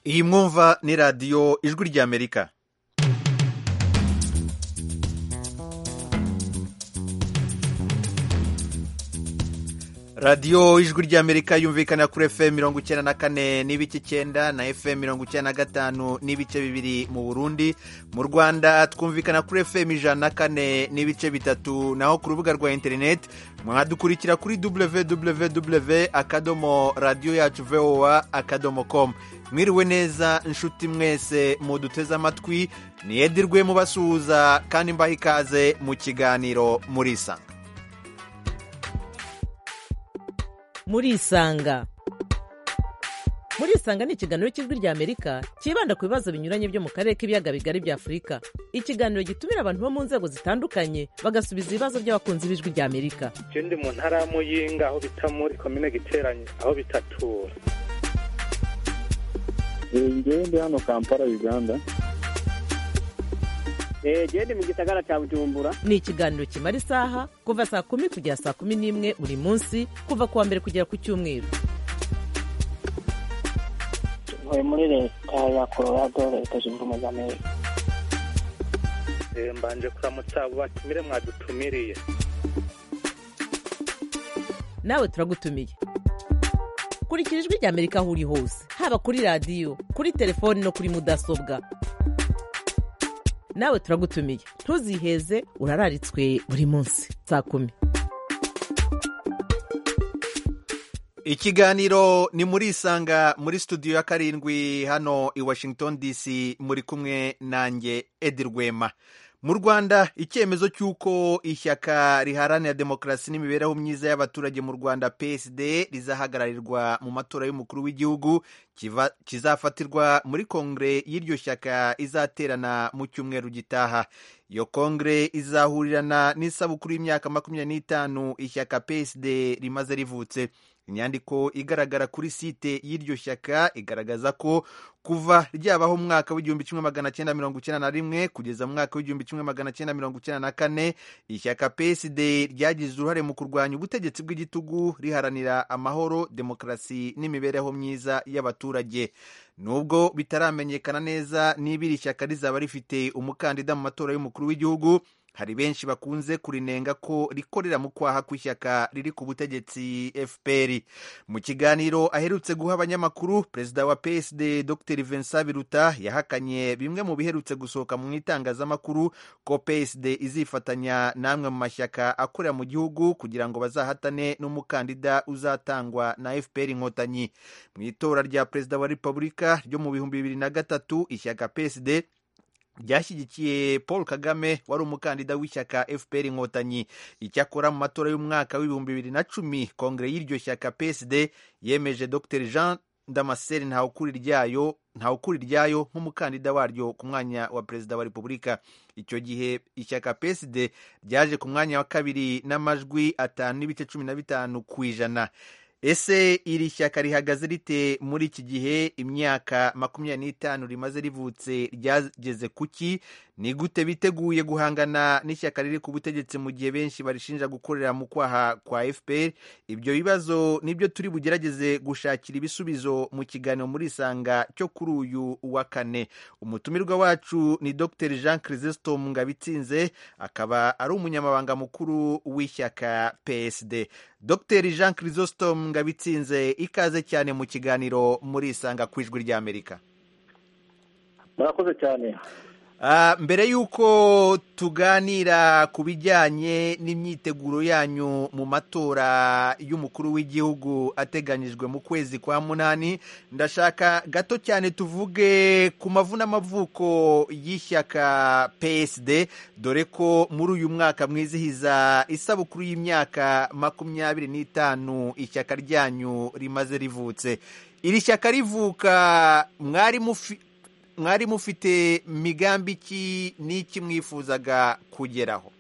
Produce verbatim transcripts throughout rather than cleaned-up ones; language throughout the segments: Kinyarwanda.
iyi mwumva ni radiyo ijwi ry'Amerika. radiyo ijwi ry'Amerika yumvikana kuri F M mirongo icyenda na kane n'ibice icyenda na F M mirongo icyenda na gatanu n'ibice bibiri mu Burundi. Mu Rwanda twumvikana kuri F M ijana na kane n'ibice bitatu, naho ku rubuga rwa interineti mwadukurikira kuri w w w akadomo radiyo yacu voa akadomo com. Mwiriwe neza inshuti mwese muduteze amatwi, ni Edirwe mubasuhuza kandi mbaha ikaze mu kiganiro Murisanga. Murisanga Murisanga ni ikiganiro cy'ijwi ry'Amerika kibanda ku bibazo binyuranye byo mu karere k'ibiyaga bigari bya Afurika. Ikiganiro gitumira abantu bo mu nzego zitandukanye bagasubiza ibibazo by'abakunzi b'ijwi ry'Amerika. Je ndi mu ntara ya Muyinga aho bita muri commune Giteranye aho bitatura. Ngewe ndi hano Kampala Uganda. Eh je mu gisagara cya Bujumbura. Ni ikiganiro kimara isaha kuva saa kumi kugera saa kumi n'imwe buri munsi kuva kuwa mbere kugera ku cyumweru. Ntuye muri leta ya Colorado, leta zunze ubumwe za Amerika. Eh mbanje kuramutsa abo batumire mwadutumiriye. Nawe turagutumiye. Kurikira ijwi ry'Amerika aho uri hose, haba kuri radiyo, kuri telefoni no kuri mudasobwa. Nawe turagutumiye, ntuziheze, urararitswe buri munsi saa kumi. Ikiganiro ni Murisanga muri studio ya karindwi hano i Washington D C, muri kumwe nanjye Edirwema. Mu Rwanda icyemezo cy'uko ishyaka riharanira demokarasi n'imibereho myiza y'abaturage mu Rwanda P S D rizahagararirwa mu matora y'umukuru w'igihugu kizafatirwa muri kongere y'iryo shyaka izaterana mu cyumweru gitaha. Iyo kongere izahurirana n'isabukuru y'imyaka makumyabiri n'itanu ishyaka P S D rimaze rivutse. Inyandiko igaragara kuri site y'iryo shyaka igaragaza ko kuva ryabaho mu mwaka w'igihumbi kimwe magana cyenda mirongo icyenda na rimwe kugeza mu mwaka w'igihumbi kimwe magana cyenda mirongo icyenda na kane ishyaka P S D ryagize uruhare mu kurwanya ubutegetsi bw'igitugu riharanira amahoro, demokarasi n'imibereho myiza y'abaturage. Nubwo bitaramenyekana neza niba iri shyaka rizaba rifite umukandida mu matora y'umukuru w'igihugu, hari benshi bakunze kurinenga ko rikorera mu kwaha kw'ishyaka riri ku butegetsi F P R. Mu kiganiro aherutse guha abanyamakuru, perezida wa P S D Dr Vincent Biruta yahakanye bimwe mu biherutse gusohoka mu itangazamakuru ko P S D izifatanya n'amwe mu mashyaka akorera mu gihugu kugira ngo bazahatane n'umukandida uzatangwa na F P R Inkotanyi. Mu itora rya perezida wa Repubulika ryo mu bihumbi bibiri na gatatu ishyaka P S D ryashyigikiye Paul Kagame wari umukandida w'ishyaka F P R Inkotanyi. Icyakora mu matora y'umwaka w'ibihumbi bibiri na cumi kongere y'iryo shyaka P S D yemeje Dr Jean Damascene Ntawukuriryayo Ntawukuriryayo nk'umukandida waryo ku mwanya wa perezida wa Repubulika. Icyo gihe ishyaka P S D ryaje ku mwanya wa kabiri n'amajwi atanu n'ibice cumi na bitanu ku ijana. Ese iri shyaka rihagaze rite muri iki gihe? Imyaka makumyabiri n'itanu rimaze rivutse ryageze kuki? Ni gute biteguye guhangana n'ishyaka riri ku butegetsi mu gihe benshi barishinja gukorera mu kwaha kwa F P R? Ibyo bibazo nibyo turi bugerageze gushakira ibisubizo mu kiganiro Murisanga cyo kuri uyu wa kane. Umutumirwa wacu ni Dr Jean Chrysostome Ngabitsinze, akaba ari umunyamabanga mukuru w'ishyaka P S D. Dr Jean Chrysostome Ngabitsinze, ikaze cyane mu kiganiro Murisanga ku ijwi ry'Amerika. Murakoze cyane. Uh, mbere y'uko tuganira ku bijyanye n'imyiteguro yanyu mu matora y'umukuru w'igihugu ateganyijwe mu kwezi kwa munani, ndashaka gato cyane tuvuge ku mavu n'amavuko y'ishyaka P S D, dore ko muri uyu mwaka mwizihiza isabukuru y'imyaka makumyabiri n'itanu ishyaka ryanyu rimaze rivutse. Iri shyaka rivuka mwari mufi mwari mufite migambi ki n'iki mwifuzaga kugeraho?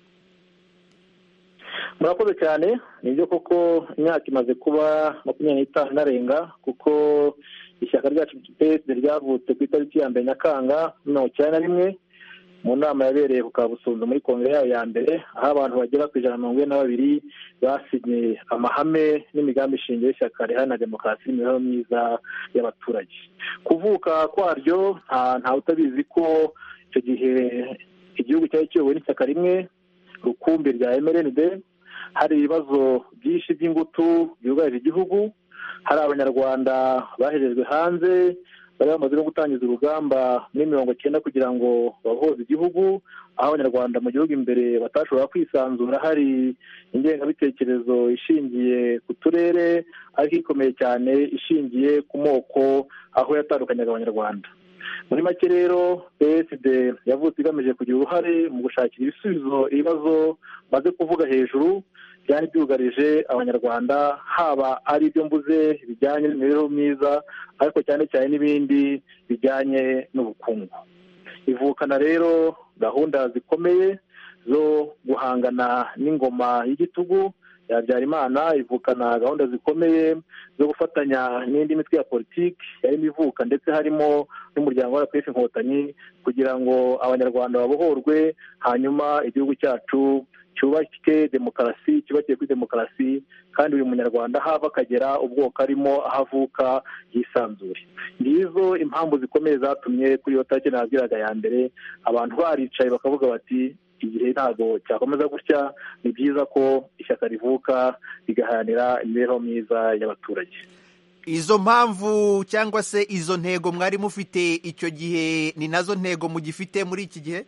Murakoze cyane. Nibyo koko imyaka imaze kuba makumyabiri n'itanu narenga, kuko ishyaka ryacu P S D ryavutse ku itariki ya mbere Nyakanga mirongo icyenda na rimwe, mu nama yabereye ku Kabusunzu muri kongere yayo ya mbere, aho abantu bagera ku ijana na mirongo ine na babiri basinye amahame n'imigambi shingiro y'ishyaka riharanira demokarasi n'imibereho myiza y'abaturage. Kuvuka kwaryo nta utabizi ko icyo gihe igihugu cyari kiyobowe n'ishyaka rimwe rukumbi rya M R N D, hari ibibazo byinshi by'ingutu byugarije igihugu, hari abanyarwanda baherejwe hanze bari bamaze no gutangiza urugamba muri mirongo icyenda kugira ngo bahoze igihugu, aho abanyarwanda mu gihugu imbere batashobora kwisanzura, hari ingengabitekerezo ishingiye ku turere ariko ikomeye cyane ishingiye ku moko aho yatandukanyaga abanyarwanda. Muri make rero P S D yavutse igamije kugira uruhare mu gushakira ibisubizo ibibazo maze kuvuga hejuru byari byugarije abanyarwanda, haba ari ibyo mvuze bijyanye n'imibereho myiza ariko cyane cyane n'ibindi bijyanye n'ubukungu. Ivukana rero gahunda zikomeye zo guhangana n'ingoma y'igitugu ya Habyarimana, ivukana gahunda zikomeye zo gufatanya n'indi mitwe ya politiki yarimo ivuka, ndetse harimo n'umuryango wa R P F Inkotanyi, kugira ngo abanyarwanda babohorwe hanyuma igihugu cyacu cyubake demokarasi, cyubakiye kuri demokarasi, kandi buri munyarwanda hava akagera ubwoko arimo aho avuka yisanzure. Ngizo impamvu zikomeye zatumye kuri iyo tariki nabwiraga ya mbere abantu baricaye bakavuga bati igihe ntabwo cyakomeza gutya, ni byiza ko ishyaka rivuka rigaharanira imibereho myiza y'abaturage. Izo mpamvu cyangwa se izo ntego mwari mufite icyo gihe ni nazo ntego mugifite muri iki gihe?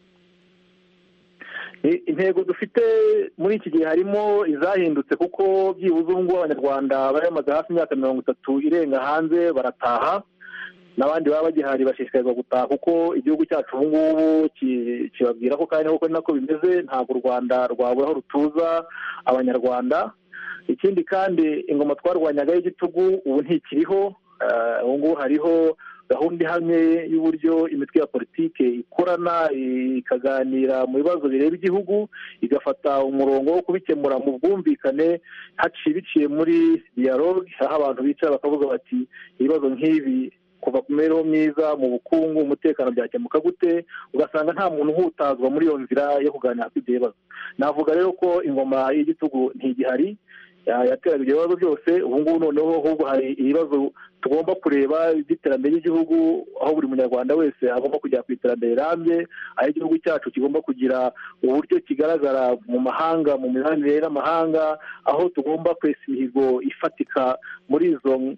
Intego dufite muri iki gihe harimo izahindutse, kuko byibuze ubu ngubu abanyarwanda bari bamaze hafi imyaka mirongo itatu irenga hanze barataha, n'abandi baba bagihari bashishikarizwa gutaha, kuko igihugu cyacu ubu ngubu kibabwira ko kandi kuko ni nako bimeze, ntabwo u Rwanda rwabura aho rutuza abanyarwanda. Ikindi kandi ingoma twarwanyaga y'igitugu ubu ntikiriho, ubu ngubu hariho gahunda ihamye y'uburyo imitwe ya politike ikorana ikaganira mu bibazo bireba igihugu, igafata umurongo wo kubikemura mu bwumvikane haciye biciye muri dialogue, aho abantu bicara bakavuga bati ibibazo nk'ibi kuva ku mibereho myiza, mu bukungu, umutekano byakemuka gute, ugasanga nta muntu uhutazwa muri iyo nzira yo kuganira kuri ibyo bibazo. Navuga rero ko ingoma y'igitugu ntigihari, yateraga ibyo bibazo byose. Ubu ngubu noneho ahubwo hari ibibazo tugomba kureba by'iterambere ry'igihugu, aho buri munyarwanda wese agomba kujya ku iterambere rirambye, aho igihugu cyacu kigomba kugira uburyo kigaragara mu mahanga, mu mibanire n'amahanga, aho tugomba kwesa imihigo ifatika muri izo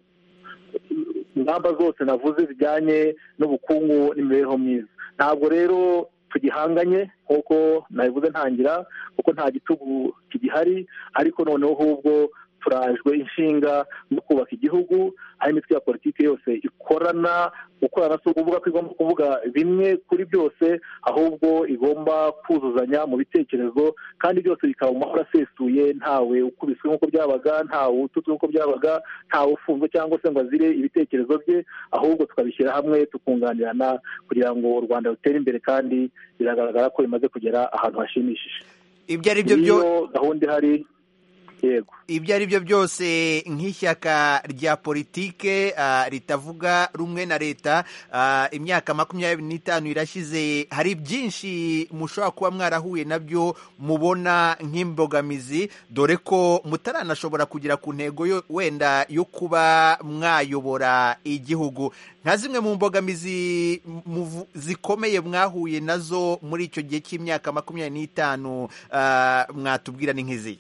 ingamba zose navuze zijyanye n'ubukungu n'imibereho myiza. Ntabwo rero tugihanganye nk'uko nabivuze ntangira, kuko nta gitugu kigihari, ariko noneho ahubwo turajwe inshinga no kubaka igihugu, aho imitwe ya politiki yose ikorana. Gukorana si ukuvuga ko igomba kuvuga bimwe kuri byose, ahubwo igomba kuzuzanya mu bitekerezo, kandi byose bikaba mu mahoro asesuye, ntawe ukubiswe nk'uko byabaga, ntawe ututswe nk'uko byabaga, ntawe ufunzwe cyangwa se ngo azire ibitekerezo bye, ahubwo tukabishyira hamwe tukunganirana kugira ngo u Rwanda rutere imbere, kandi biragaragara ko bimaze kugera ahantu hashimishije. Ibyo ari byo byo gahunda ihari. Yego, ibyo ari byo byose nk'ishyaka rya politike uh, ritavuga rumwe na leta, uh, imyaka makumyabiri n'itanu irashize, hari byinshi mushobora kuba mwarahuye nabyo mubona nk'imbogamizi, dore ko mutaranashobora kugera ku ntego yo wenda yo kuba mwayobora igihugu. Nka zimwe mu mbogamizi zikomeye mwahuye nazo muri icyo gihe cy'imyaka makumyabiri n'itanu, uh, mwatubwira ni nk'izi?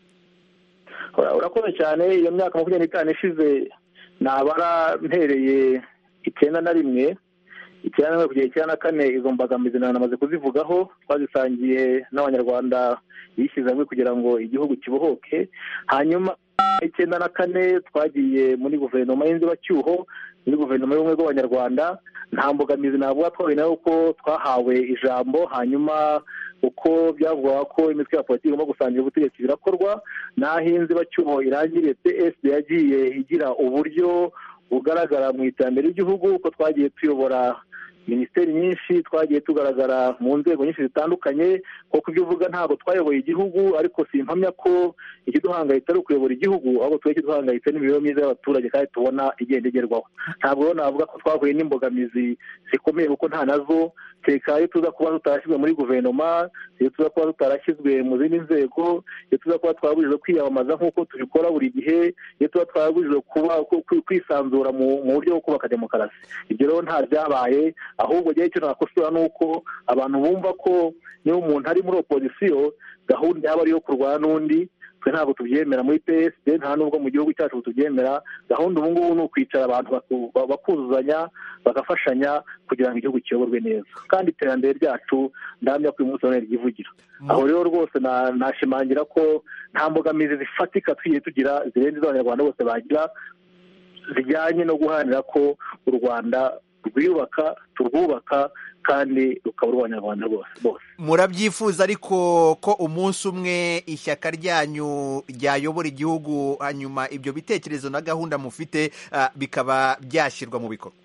Urakoze cyane. Iyo myaka makumyabiri n'itanu ishize nabara mpereye icyenda na rimwe icyenda na rimwe kugera icyenda na kane, izo mbogamizi namaze kuzivugaho, twazisangiye n'abanyarwanda bishyize hamwe kugira ngo igihugu kibohoke. Hanyuma icyenda na kane twagiye muri guverinoma y'inzibacyuho, muri guverinoma y'ubumwe bw'abanyarwanda. Nta mbogamizi navuga twahuye nayo, ko twahawe ijambo, hanyuma uko byavuga ko imitwe ya politiki igomba gusangira ubutegetsi birakorwa. Naho inzibacyuho irangiriye, P S D yagiye igira uburyo bugaragara mu iterambere ry'igihugu, ko twagiye tuyobora minisiteri nyinshi twagiye tugaragara mu nzego nyinshi zitandukanye, kuko ibyo uvuga ntabwo twayoboye igihugu, ariko simpamya ko ikiduhangayitse ari ukuyobora igihugu, ahubwo twe ikiduhangayitse n'imibereho myiza y'abaturage kandi tubona igenda igerwaho. ntabwo rero navuga ko twahuye n'imbogamizi zikomeye kuko nta nazo, kereka iyo tuza kuba tutarashyizwe muri guverinoma, iyo tuza kuba tutarashyizwe mu zindi nzego, iyo tuza kuba twabujijwe kwiyamamaza nk'uko tubikora buri gihe, iyo tuba twabujijwe kuba kwisanzura mu buryo bwo kubaka demokarasi. ibyo rero nta byabaye, ahubwo igihe cyo nakosora ni uko abantu bumva ko niba umuntu ari muri opozisiyo gahunda yaba ari iyo kurwana n'undi. twe ntabwo tubyemera muri P S D, nta nubwo mu gihugu cyacu tubyemera. gahunda ubu ngubu ni ukwicara abantu bakuzuzanya bagafashanya kugira ngo igihugu kiyoborwe neza, kandi iterambere ryacu ndahamya ko uyu munsi none ryivugira. aho rero rwose nashimangira ko nta mbogamizi zifatika twigiye tugira zirenze iz'abanyarwanda bose bagira, zijyanye no guharanira ko u Rwanda rwiyubaka, turwubaka kandi rukaba urw'abanyarwanda bose. Murabyifuza ariko ko umunsi umwe ishyaka ryanyu ryayobora igihugu, hanyuma ibyo bitekerezo na gahunda mufite uh, bikaba byashyirwa mu bikorwa?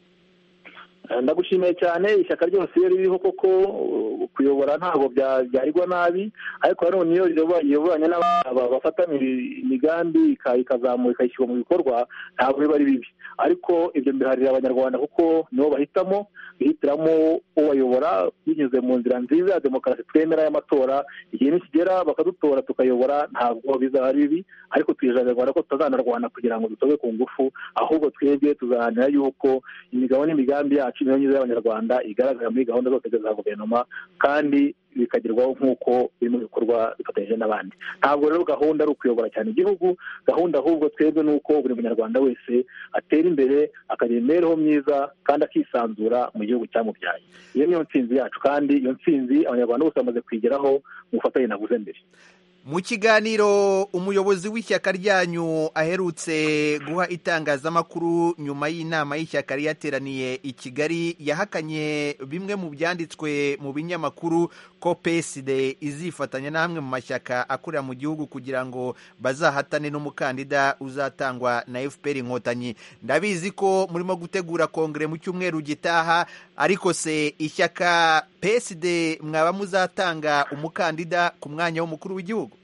Ndagushimiye cyane. ishyaka ryose iyo ririho koko kuyobora ntabwo byarirwa nabi, ariko nanone iyo riyoboranye n'abafatanya imigambi ikazamura ikayishyirwa mu bikorwa ntabwo biba ari bibi, ariko ibyo mbiharira abanyarwanda kuko nibo bahitamo bihitiramo ubayobora binyuze mu nzira nziza ya demokarasi twemera y'amatora. igihe nikigera bakadutora tukayobora ntabwo bizaba ari bibi, ariko twijeje ko tutazanarwana kugira ngo dutobe ku ngufu, ahubwo twebwe tuzaharanira yuko imigabo n'imigambi yacu niyo myiza y'abanyarwanda igaragara muri gahunda zose za guverinoma kandi bikagerwaho nk'uko biri mu bikorwa bifatanyije n'abandi. ntabwo rero gahunda ari ukuyobora cyane igihugu, gahunda ahubwo twebwe ni uko buri munyarwanda wese atera imbere akagira imibereho myiza kandi akisanzura mu gihugu cyamubyaye. iyo niyo ntsinzi yacu, kandi iyo ntsinzi abanyarwanda bose bamaze kwigeraho mu bufatanye navuze mbere. Mu kiganiro umuyobozi w'ishyaka ryanyu aherutse guha itangazamakuru nyuma y'inama y'ishyaka yateraniye i Kigali, yahakanye bimwe mu byanditswe mu binyamakuru ko P S D izifatanya n'amwe mu mashyaka akorera mu gihugu kugira ngo bazahatane n'umukandida uzatangwa na F P R Inkotanyi. Ndabizi ko murimo gutegura kongere mu cyumweru gitaha, ariko se ishyaka P S D mwaba muzatanga umukandida ku mwanya w'umukuru w'igihugu?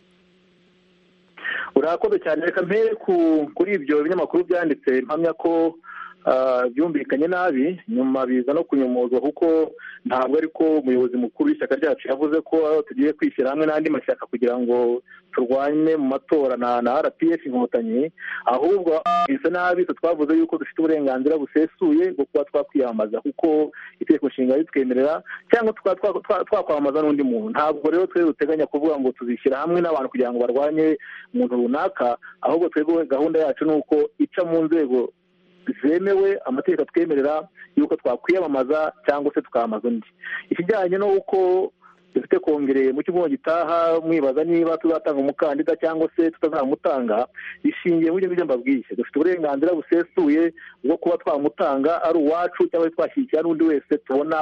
Urakoze cyane. Reka mpere kuri ibyo binyamakuru byanditse mpamya ko byumvikanye nabi, nyuma biza no kunyomozwa kuko ntabwo ariko umuyobozi mukuru w'ishyaka ryacu yavuze ko tugiye kwishyira hamwe n'andi mashyaka kugira ngo turwanye mu matora na na R P F Inkotanyi, ahubwo bisa nabi twavuze yuko dufite uburenganzira busesuye bwo kuba twakwiyamamaza kuko itegeko nshinga ritwemerera, cyangwa twakwamamaza n'undi muntu. ntabwo rero twe duteganya kuvuga ngo tuzishyira hamwe n'abantu kugira ngo barwanye umuntu runaka, ahubwo twebwe gahunda yacu ni uko ica mu nzego zemewe amategeko twemerera yuko twakwiyamamaza cyangwa se tukamaza undi. ikijyanye no uko dufite kongere mu cyumweru gitaha mwibaza niba tuzatanga umukandida cyangwa se tutazamutanga, ishingiye muri ibyo mbabwiye. dufite uburenganzira busesuye bwo kuba twamutanga ari uwacu cyangwa twashyigikira n'undi wese tubona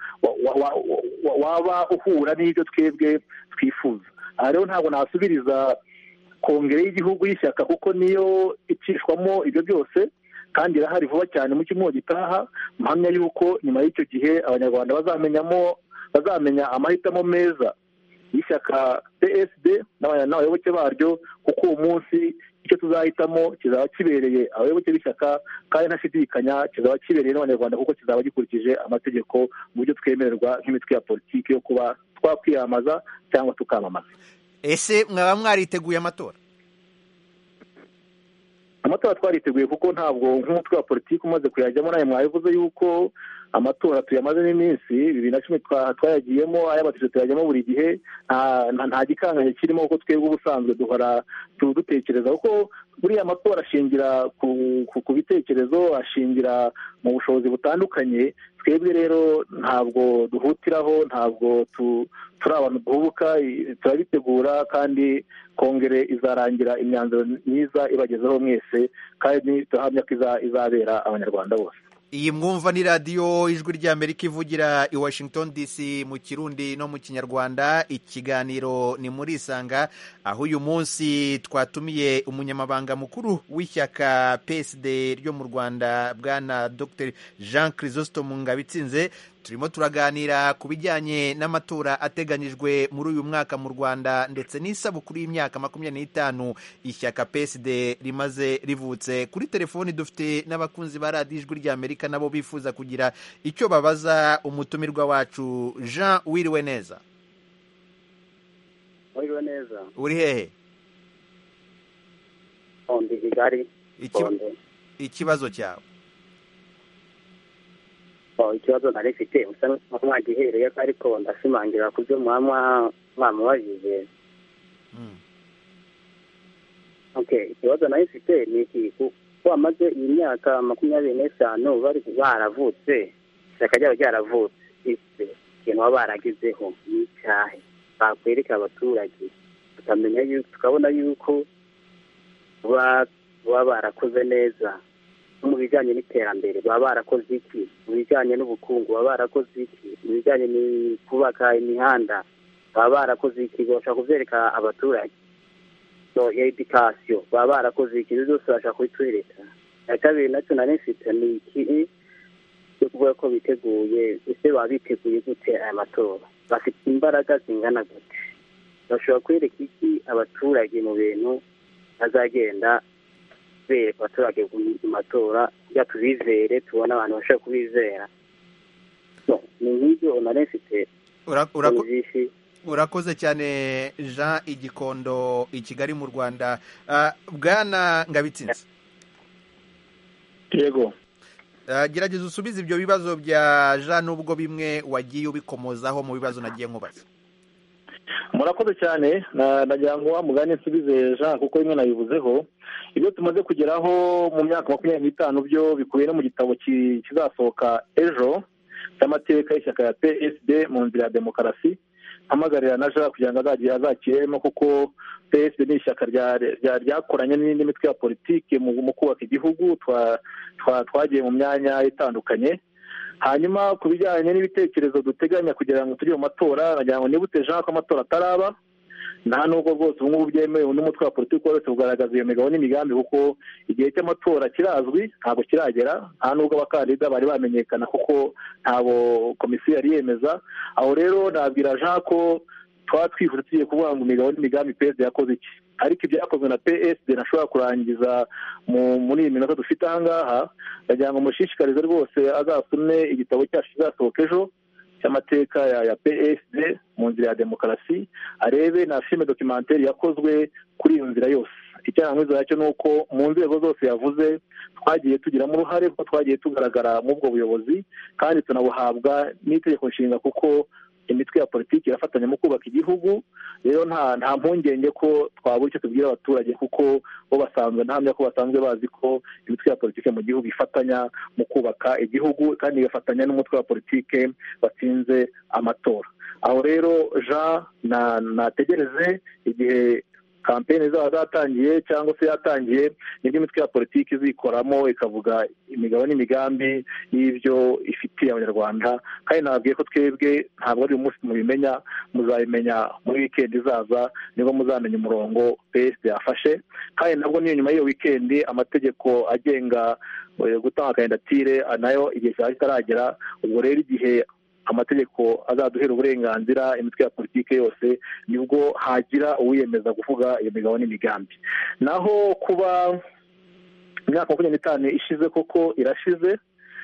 waba uhura n'ibyo twebwe twifuza. aha rero ntabwo nasubiriza kongere y'igihugu y'ishyaka kuko niyo icishwamo ibyo byose, kandi irahari vuba cyane mu cyumweru gitaha. mpamya yuko nyuma y'icyo gihe abanyarwanda bazamenyamo bazamenya amahitamo meza y'ishyaka P S D n'abayoboke baryo, kuko uwo munsi icyo tuzahitamo kizaba kibereye abayoboke b'ishyaka, kandi ntashidikanya kizaba kibereye n'abanyarwanda kuko kizaba gikurikije amategeko mu buryo twemererwa nk'imitwe ya politiki yo kuba twakwiyamamaza cyangwa tukamamaza. Ese mwaba mwariteguye amatora? amatora twariteguye kuko ntabwo nk'umutwe wa politiki umaze kuyajyamo, nawe mwabivuze yuko amatora tuyamazemo iminsi. bibiri na cumi twayagiyemo, ay'abatije tuyajyamo buri gihe, nta gikanganye kirimo kuko twebwe ubusanzwe duhora dutekereza kuko buriya amatora ashingira ku bitekerezo, ashingira mu bushobozi butandukanye. twebwe rero ntabwo duhutiraho, ntabwo turi abantu duhubuka, turabitegura kandi kongere izarangira imyanzuro myiza ibagezeho mwese, kandi turahamya ko izabera abanyarwanda bose. iyi mwumva ni radiyo ijwi ry'Amerika ivugira i Washington D C mu Kirundi no mu Kinyarwanda. Ikiganiro ni muri Isanga, aho uyu munsi twatumiye umunyamabanga mukuru w'ishyaka P S D ryo mu Rwanda, bwana Dr Jean Chrysostome Ngabitsinze. Turimo turaganira ku bijyanye n'amatora ateganyijwe muri uyu mwaka mu Rwanda ndetse n'isabukuru y'imyaka makumyabiri n'itanu ishyaka P S D rimaze rivutse. Kuri telefoni dufite n'abakunzi ba radiyo ijwi ry'Amerika nabo bifuza kugira icyo babaza umutumirwa wacu. Jean, wiriwe neza? Wiriwe neza. Uri hehe? Ndi Kigali. Ikibazo cyawe? Oh, ikibazo nari mfite usa nk'umwagihereye ariko ndashimangira ku byo mwamwa mwamubajije. Mm. Okay, ikibazo nari mfite ni iki ko amaze imyaka makumyabiri n'itanu bari baravutse, ishyaka ryabo ryaravutse, ise ikintu baba baragizeho n'icyahe bakwereka abaturage tukamenya yuko tukabona yuko baba barakoze neza mu bijyanye n'iterambere, baba barakoze iki mu bijyanye n'ubukungu, baba barakoze iki mu bijyanye no kubaka imihanda, baba barakoze iki bashaka kubyereka abaturage. So education baba barakoze iki byose bashaka kubitwereka. Ya kabiri nacyo nari mfite ni iki cyo kuvuga ko biteguye, ese baba biteguye gute aya matora, bafite imbaraga zingana gute, bashobora kwereka iki abaturage mu bintu bazagenda bereka abaturage mu matora kugira tubizere, tubona abantu bashobora kubizera. Ni nk'ibyo nari mfite. Urakoze cyane Jean Igikondo i Kigali mu Rwanda. Bwana Ngabitsinze, yego, gerageza usubize ibyo bibazo bya Jean nubwo bimwe wagiye ubikomozaho mu bibazo nagiye nkubaza. Murakoze cyane, nagira ngo mugane nsubize Jean kuko bimwe nabivuzeho. Ibyo tumaze kugeraho mu myaka makumyabiri n'itanu byo bikubiye no mu gitabo kizasohoka ejo cy'amateka y'ishyaka ya P S D mu nzira ya demokarasi. Hamagarira na Jean kugira ngo azagiye azakiremo kuko P S D ni ishyaka ryakoranye n'indi mitwe ya politiki mu kubaka igihugu, twagiye mu myanya itandukanye. Hanyuma ku bijyanye n'ibitekerezo duteganya kugira ngo tujye mu matora, nagira ngo nibute Jean ko amatora ataraba, nta nubwo rwose ubu ngubu byemewe n'umutwe wa politiki wese kugaragaza iyo migabo n'imigambi kuko igihe cy'amatora kirazwi, ntabwo kiragera, nta nubwo abakandida bari bamenyekana kuko ntabwo komisiyo yari yemeza. Aho rero nabwira Jean ko twaba twifuza tugiye kuvuga ngo imigabo n'imigambi P S D yakoze iki, ariko ibyakozwe na P S D ntashobora kurangiza muri iyi minota dufite aha ngaha. Ndagira ngo mushishikarize rwose azasome igitabo cyacu kizasohoka ejo cy'amateka ya P S D mu nzira ya demokarasi, arebe na filime documentaire yakozwe kuri iyo nzira yose. Icyanamwiza yacyo ni uko mu nzego zose yavuze twagiye tugiramo uruhare, ko twagiye tugaragara mu bwo buyobozi kandi tunabuhabwa n'itegeko nshinga kuko imitwe ya politiki irafatanya mu kubaka igihugu. Rero nta nta mpungenge ko twabura icyo tubwira abaturage kuko bo basanzwe ntahamya ko basanzwe bazi ko imitwe ya politiki mu gihugu ifatanya mu kubaka igihugu kandi igafatanya n'umutwe wa politiki watsinze amatora. Aho rero Jean nategereze igihe kampeni zaba zatangiye cyangwa se yatangiye, n'indi mitwe ya politiki izikoramo ikavuga imigabo n'imigambi y'ibyo ifitiye abanyarwanda. Kandi nababwiye ko twebwe ntabwo ari umunsi mubimenya, muzabimenya muri wikendi izaza nibwo muzamenya umurongo P S D yafashe. Kandi nabwo niyo nyuma y'iyo wikendi amategeko agenga gutanga kandidatire nayo igihe cyari kitaragera. Ubwo rero igihe amategeko azaduhera uburenganzira imitwe ya politiki yose nibwo hagira uwiyemeza kuvuga iyo migabo n'imigambi. Naho kuba imyaka makumyabiri n'itanu ishize koko irashize,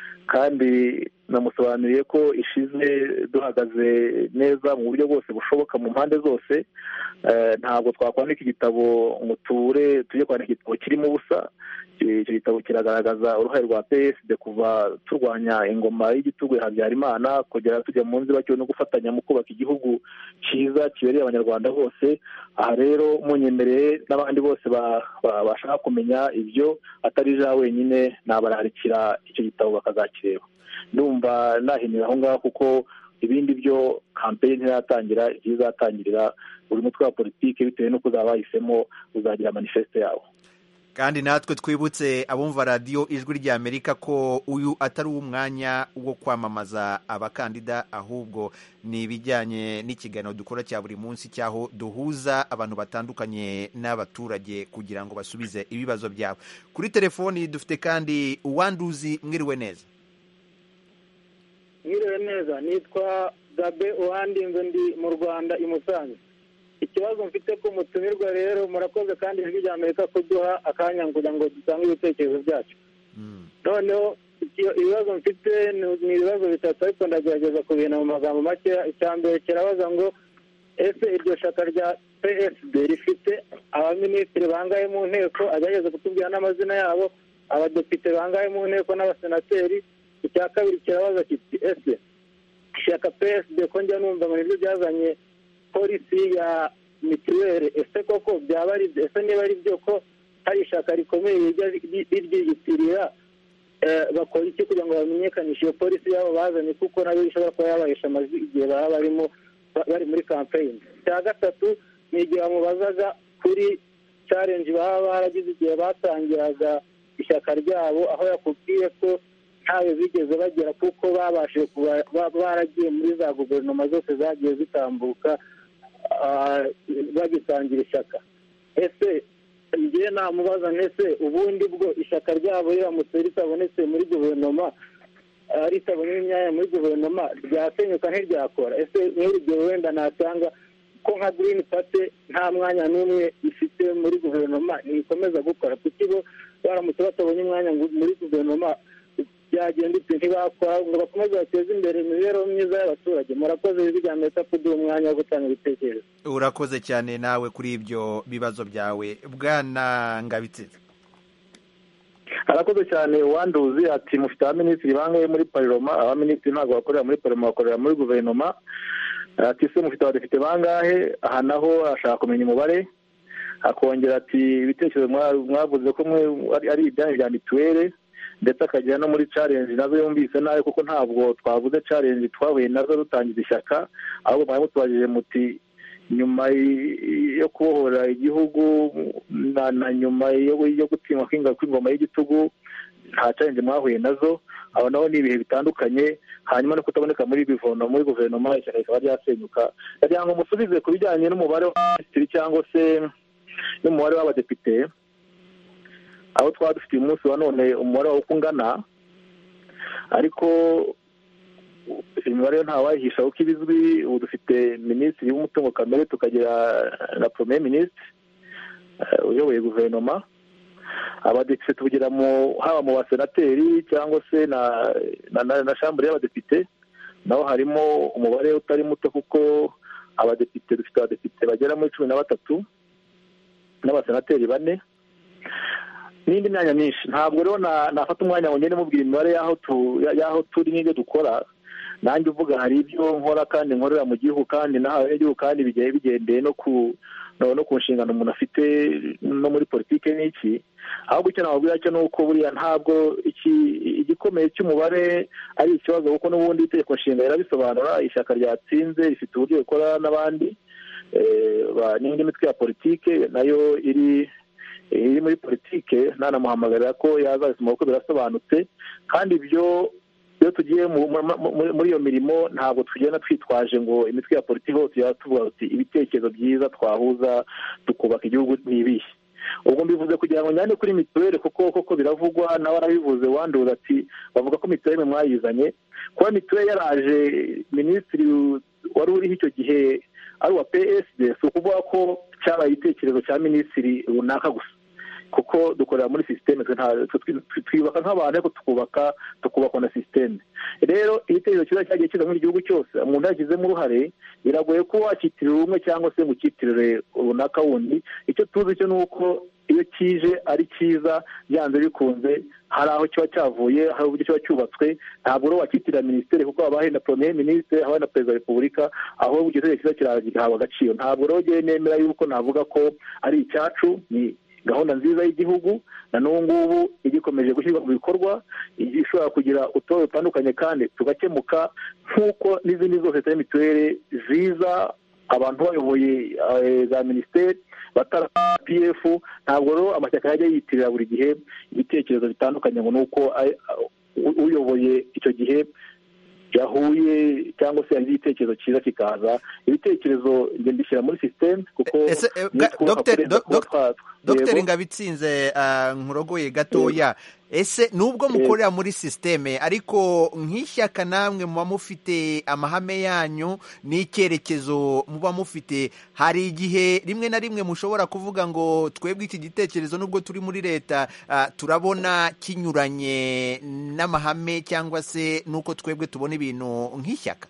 kandi namusobanuriye ko ishize duhagaze neza mu buryo bwose bushoboka mu mpande zose. Ntabwo twakwandika igitabo ngo tubure tujye kwandika igitabo kirimo ubusa. Icyo gitabo kiragaragaza uruhare rwa P S D kuva turwanya ingoma y'igitugu ya Habyarimana kugera tujya mu nzira no gufatanya mu kubaka igihugu cyiza kibereye abanyarwanda bose. Aha rero munyemereye n'abandi bose bashaka kumenya ibyo atari Jean wenyine nabararikira icyo gitabo bakazakireba. Ndumva nahinira aho ngaho kuko ibindi byo kampeni ntiratangira, izatangirira buri mutwe wa politiki bitewe n'uko uzaba wahisemo uzagira manifeste yawo. kandi natwe twibutse abumva radiyo ijwi ry'Amerika ko uyu atari umwanya wo kwamamaza abakandida, ahubwo ni ibijyanye n'ikiganiro dukora cya buri munsi cyaho duhuza abantu batandukanye n'abaturage kugira ngo basubize ibibazo byabo. Kuri telefoni dufite kandi Uwanduzi. Mwiriwe neza. Mwiriwe neza, nitwa Gabe Uwandinze, ndi mu Rwanda i Musanze. Ikibazo mfite ku mutumirwa rero, murakoze kandi ijwi ry'Amerika kuduha akanya kugira ngo dutange ibitekerezo byacu. Noneho ibibazo mfite ni ibibazo bitatu, ariko ndagerageza kubina mu magambo make. Icya mbere kirabaza ngo ese iryo shyaka rya P S D rifite abaminisitiri bangahe mu nteko, agerageza kutubwira n'amazina yabo, abadepite bangahe mu nteko n'abasenateri. Icya kabiri kirabaza kiti ese ishyaka P S D ko njya numva ngo nibyo byazanye polisi ya mituweli, ese koko byaba ari byo? Ese niba ari byo ko hari ishyaka rikomeye riryiyitirira, bakora iki kugira ngo bamenyekanishe iyo polisi yabo bazanye, kuko nayo ishobora kuba yabahesha amajwi igihe baba barimo bari muri campaign. Icya gatatu ni igihe bamubazaga kuri challenge baba baragize igihe batangiraga ishyaka ryabo, aho yakubwiye ko ntawe bigeze bagera kuko babashije kuba baragiye muri za guverinoma zose zagiye zitambuka bagitangira ishyaka. Ese njye namubaza ntese ubundi bwo ishyaka ryabo riramutse ritabonetse muri guverinoma, ritabonye imyanya muri guverinoma, ryasenyuka ntiryakora? Ese nk'urugero wenda natanga ko nka Green Party nta mwanya n'umwe ifite muri guverinoma, ntikomeza gukora kuko bo baramutse batabonye umwanya muri guverinoma byagenda ite? Ntibakora ngo bakomeze bateze imbere imibereho myiza y'abaturage. Murakoze ijwi ry'Amerika kuduha umwanya wo gutanga ibitekerezo. Urakoze cyane nawe kuri ibyo bibazo byawe. Bwana Ngabitsinze. Arakoze cyane Uwanduzi. Ati mufite abaminisitiri bangahe muri parlement? Abaminisitiri ntabwo bakorera muri parlement, bakorera muri guverinoma. Ati se mufite abadepite bangahe? Aha naho ashaka kumenya umubare. Akongera ati ibitekerezo mwavuze ko ari ibyanyu bya mituweli, ndetse akagira no muri challenge nazo yumvise nawe, kuko ntabwo twavuze challenge twahuye nazo dutangiza ishyaka, ahubwo mwari mutubajije muti nyuma yo kubohora igihugu na nyuma yo gutsindwa kw'ingoma y'igitugu nta challenge mwahuye nazo. Abo nabo ni ibihe bitandukanye, hanyuma no kutaboneka muri bivono muri guverinoma ishyaka rikaba ryasenyuka. Ndagira ngo musubize ku bijyanye n'umubare w'abaminisitiri cyangwa se n'umubare w'abadepite, aho twaba dufite uyu munsi wa none umubare wawo uko ungana, ariko imibare yo ntawayihisha uko ibizwi. Ubu dufite minisitiri w'umutungo kamere, tukagira na premier minisitiri uyoboye guverinoma. Abadepite tuvugira mu haba mu basenateri cyangwa se na na, na shambure y'abadepite, naho harimo umubare utari muto, kuko abadepite dufite abadepite bagera muri cumi na batatu n'abasenateri bane n'indi myanya myinshi. Ntabwo rero nafata umwanya ngo ngende mubwira imibare y'aho turi n'ibyo dukora. Nanjye uvuga hari ibyo nkora kandi nkorera mu gihugu, kandi nahawe n'igihugu, kandi bigiye bigendeye no ku no ku nshingano umuntu afite no muri politike n'iki. Ahubwo icyo nababwira cyo ni uko buriya ntabwo igikomeye cy'umubare ari ikibazo, kuko n'ubundi itegeko nshinga rirabisobanura. Ishyaka ryatsinze rifite uburyo rikora n'abandi, n'indi mitwe ya politike nayo iri iri muri politike. Nanamuhamagarira ko yazabisoma kuko birasobanutse, kandi ibyo iyo tugiye muri iyo mirimo ntabwo tugenda twitwaje ngo imitwe ya politiki hose yatuvuga ati ibitekerezo byiza twahuza tukubaka igihugu n'ibihe. Ubwo mbivuze kugira ngo njyane kuri mituweli, kuko koko biravugwa, nawe arabivuze Uwanduzi ati bavuga ko mituweli mwayizanye. Kuba mituweli yaraje minisitiri wari uriho icyo gihe ari uwa P S D, si ukuvuga ko cyabaye igitekerezo cya minisitiri runaka gusa, kuko dukorera muri sisiteme. Twiyubaka nk'abantu ariko tukubaka tukubakwa na sisiteme. Rero igitekerezo cyiza cyagiye kiza muri igihugu cyose, umuntu yagizemo uruhare, biragoye ko wakitirira umwe cyangwa se ngo ukitirire runaka wundi. Icyo tuzi cyo ni uko iyo kije ari cyiza, byanze bikunze hari aho kiba cyavuye, hari uburyo kiba cyubatswe. Ntabwo rero wakitirira minisiteri, kuko haba hari na premier minisitiri, haba na perezida wa repubulika, aho igitekerezo cyiza kirahabwa agaciro. Ntabwo rero njyewe nemera yuko navuga ko ari icyacu. Ni gahunda nziza y'igihugu, na n'ubu ngubu igikomeje gushyirwa mu bikorwa, ishobora kugira utubazo dutandukanye kandi tugakemuka, nk'uko n'izindi zose za mituweli ziza abantu bayoboye za minisiteri batara P F. Ntabwo rero amashyaka yajya yitirira buri gihe ibitekerezo bitandukanye ngo nuko uyoboye icyo gihe yahuye cyangwa se yagize igitekerezo cyiza kikaza. Ibitekerezo ngenda bishyira muri system kuko Dr Ngabitsinze nkurogoye gatoya, ese nubwo mukorera muri systeme ariko nk'ishyaka namwe muba mufite amahame yanyu n'icyerekezo muba mufite, hari igihe rimwe na rimwe mushobora kuvuga ngo twebwe iki gitekerezo nubwo turi muri leta turabona kinyuranye n'amahame cyangwa se nuko twebwe tubona ibintu nk'ishyaka?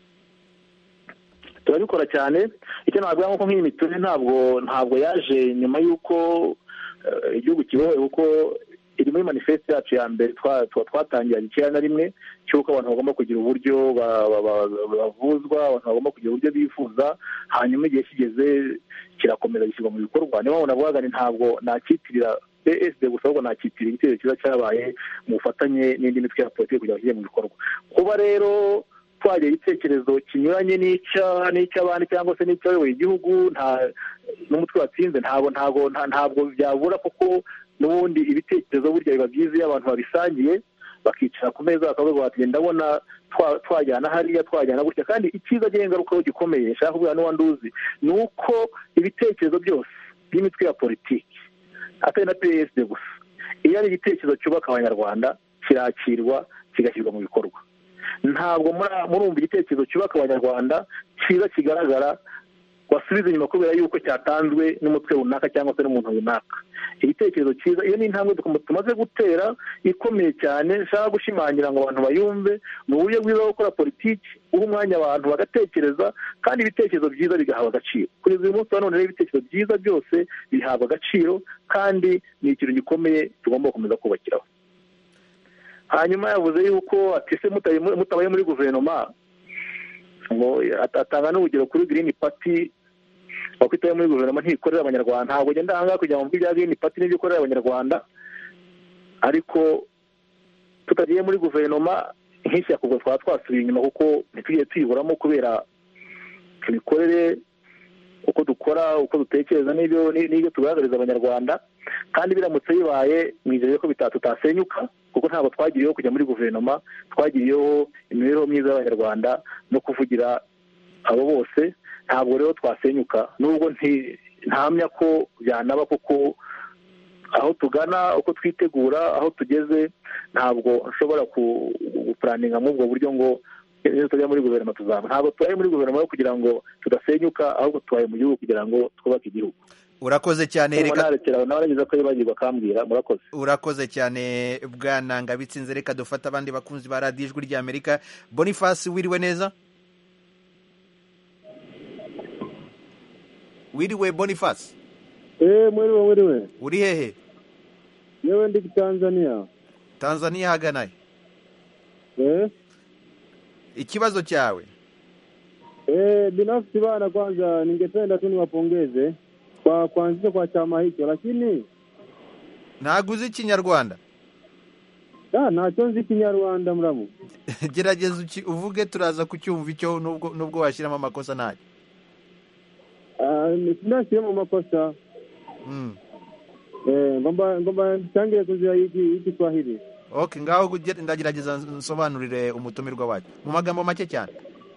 turabikora cyane. Icyo navuga nk'uko nk'iyi miturire ntabwo ntabwo yaje nyuma y'uko igihugu kibohoye, kuko iri muri manifeste yacu ya mbere twatangira icyenda na rimwe cy'uko abantu bagomba kugira uburyo bavuzwa, abantu bagomba kugira uburyo bifuza, hanyuma igihe kigeze kirakomeza gishyirwa mu bikorwa. Niyo mpamvu navugaga ntabwo nakitirira P S D gusa, ahubwo nakitirira igitekerezo cyiza cyabaye mu bufatanye n'indi mitwe ya politiki kugira ngo kijye mu bikorwa. Kuba rero twagira igitekerezo kinyuranye n'icy'abandi cyangwa se n'icyayoboye igihugu n'umutwe watsinze, ntabwo ntabwo ntabwo byabura, kuko n'ubundi ibitekerezo burya biba byiza iyo abantu babisangiye bakicara ku meza bakavuga bati ndabona twajyana hariya twajyana gutya. Kandi icyiza cy'ingaruka gikomeye nshaka kubwira n'uwandi uzi ni uko ibitekerezo byose by'imitwe ya politiki atari na P S D gusa, iyo ari igitekerezo cyubaka abanyarwanda kirakirwa kigashyirwa mu bikorwa. Ntabwo murumva igitekerezo cyubaka abanyarwanda cyiza kigaragara wasubiza inyuma kubera yuko cyatanzwe n'umutwe runaka cyangwa se n'umuntu runaka. Igitekerezo cyiza, iyo ni intambwe tumaze gutera ikomeye cyane, nshaka gushimangira ngo abantu bayumve. Ni uburyo bwiza bwo gukora politiki, uha umwanya abantu bagatekereza, kandi ibitekerezo byiza bigahabwa agaciro. Kugeza uyu munsi wa none rero ibitekerezo byiza byose bihabwa agaciro, kandi ni ikintu gikomeye tugomba gukomeza kubakiraho. Hanyuma yavuze yuko ati se mutabaye muri guverinoma, ngo atanga n'urugero kuri Green Party wakwitaye muri guverinoma ntikorera abanyarwanda. Ntabwo genda ahangaha kugira ngo mvuge ibya Green Party n'ibyo ikorera abanyarwanda, ariko tutagiye muri guverinoma nk'ishyaka ubwo twaba twasubiye inyuma, kuko ntitugiye tuyiburamo kubera imikorere, uko dukora, uko dutekereza n'ibyo n'ibyo tugaragariza abanyarwanda. Kandi biramutse bibaye mwizeye ko bitatusenyuka, kuko ntabwo twagiriyeho kujya muri guverinoma, twagiriyeho imibereho myiza y'abanyarwanda no kuvugira abo bose. Ntabwo rero twasenyuka, nubwo ntamya ko byanaba, kuko aho tugana, uko twitegura, aho tugeze, ntabwo nshobora gupuraninga muri ubwo buryo ngo iyo tujya muri guverinoma tuzaba. Ntabwo tubaye muri guverinoma kugira ngo tudasenyuka, ahubwo tubaye mu gihugu kugira ngo twubake igihugu. Urakoze cyane. Reka nabarageza ko yibagirwa kambwira. Murakoze. Urakoze cyane Bwana Ngabitsinze. Reka dufata abandi bakunzi ba radiyo ijwi rya Amerika. Boniface, wiriwe neza? Wiriwe Boniface? Eh, mwiriwe mwiriwe. Uri hehe? Yewe ndi Tanzania. Tanzania haganaye? Eh? Ikibazo cyawe? Eh, binafsi bana, kwanza ningependa tu niwapongeze kwa kuanzisha kwa chama hicho, lakini ntaguzi Kinyarwanda. Ah, ntacyo nzi Kinyarwanda muramu. Gerageza uvuge turaza kucyumva icyo nubwo nubwo washyiramo amakosa nayo. Ah, sinashyiramo amakosa. Mm. Eh, ngomba ngomba tangire kuzira iki iki Swahili. Okay, ngaho ndagerageza nsobanurire umutumirwa wacu mu magambo make cyane.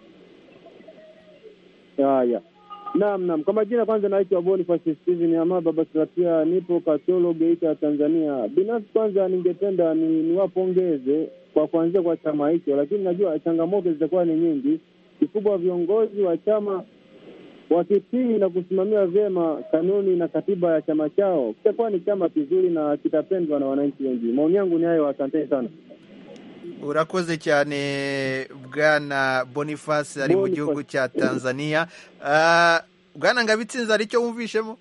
Haya. Naam, naam. Kwa majina kwanza naitwa Boniface Steven ama Baba Stratia, nipo Katoro, Geita, Tanzania. Binafsi kwanza ningependa ni niwapongeze kwa kuanzia kwa chama hicho, lakini najua changamoto zitakuwa ni nyingi. Kikubwa viongozi wa chama wakitii na kusimamia vyema kanuni na katiba ya chama chao, kitakuwa ni chama kizuri na kitapendwa na wananchi wengi. Maoni yangu ni hayo, asante sana. Urakoze cyane Bwana Boniface ari mu gihugu cya Tanzania. Uh, Bwana Ngabitsinze ari cyo wumvishemo?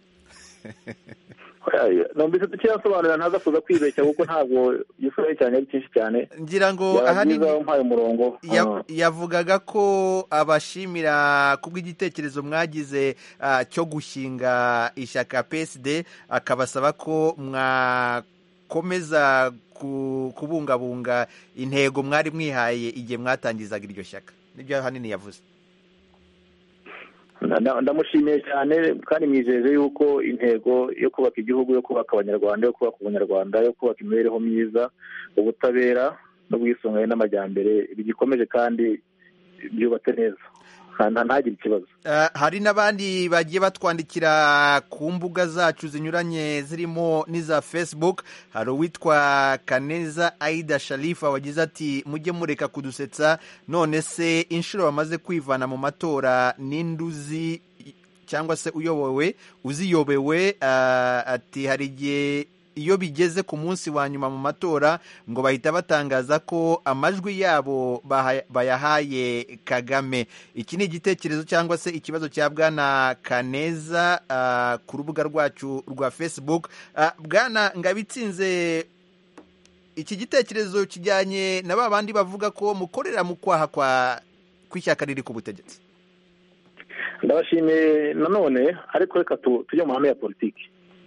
Numvise tukiyasobanurira ntaza kuza kwibeshya kuko ntabwo gisohoye cyane ari cyinshi cyane. Ngira ngo ahanini umurongo yavugaga ko abashimira kubw'igitekerezo mwagize uh, cyo gushinga ishyaka P S D, akabasaba ko mwakomeza kubungabunga intego mwari mwihaye igihe mwatangizaga iryo shyaka. Nibyo hanini yavuze. ndamushimiye cyane kandi mwijeje yuko intego yo kubaka igihugu, yo kubaka abanyarwanda, yo kubaka ubunyarwanda, yo kubaka imibereho myiza, ubutabera n'ubwisungane n'amajyambere bigikomeje kandi byubatse neza, ntagire ikibazo. Hari n'abandi bagiye batwandikira ku mbuga zacu zinyuranye zirimo n'iza Facebook. Hari uwitwa Kaneza Aida Sharifa wagize ati mujye mureka kudusetsa, none se inshuro bamaze kwivana mu matora n'induzi cyangwa se uyobowe uziyobewe. Ati hari igihe iyo bigeze ku munsi wa nyuma mu matora ngo bahita batangaza ko amajwi yabo bayahaye Kagame. Iki ni igitekerezo cyangwa se ikibazo cya Bwana Kaneza uh, ku rubuga rwacu rwa Facebook. Uh, Bwana Ngabitsinze, iki gitekerezo kijyanye na ba bandi bavuga ko mukorera mu kwaha kwa kw'ishyaka riri ku butegetsi. Ndabashimiye nanone, ariko reka tujye mu mahame ya politiki.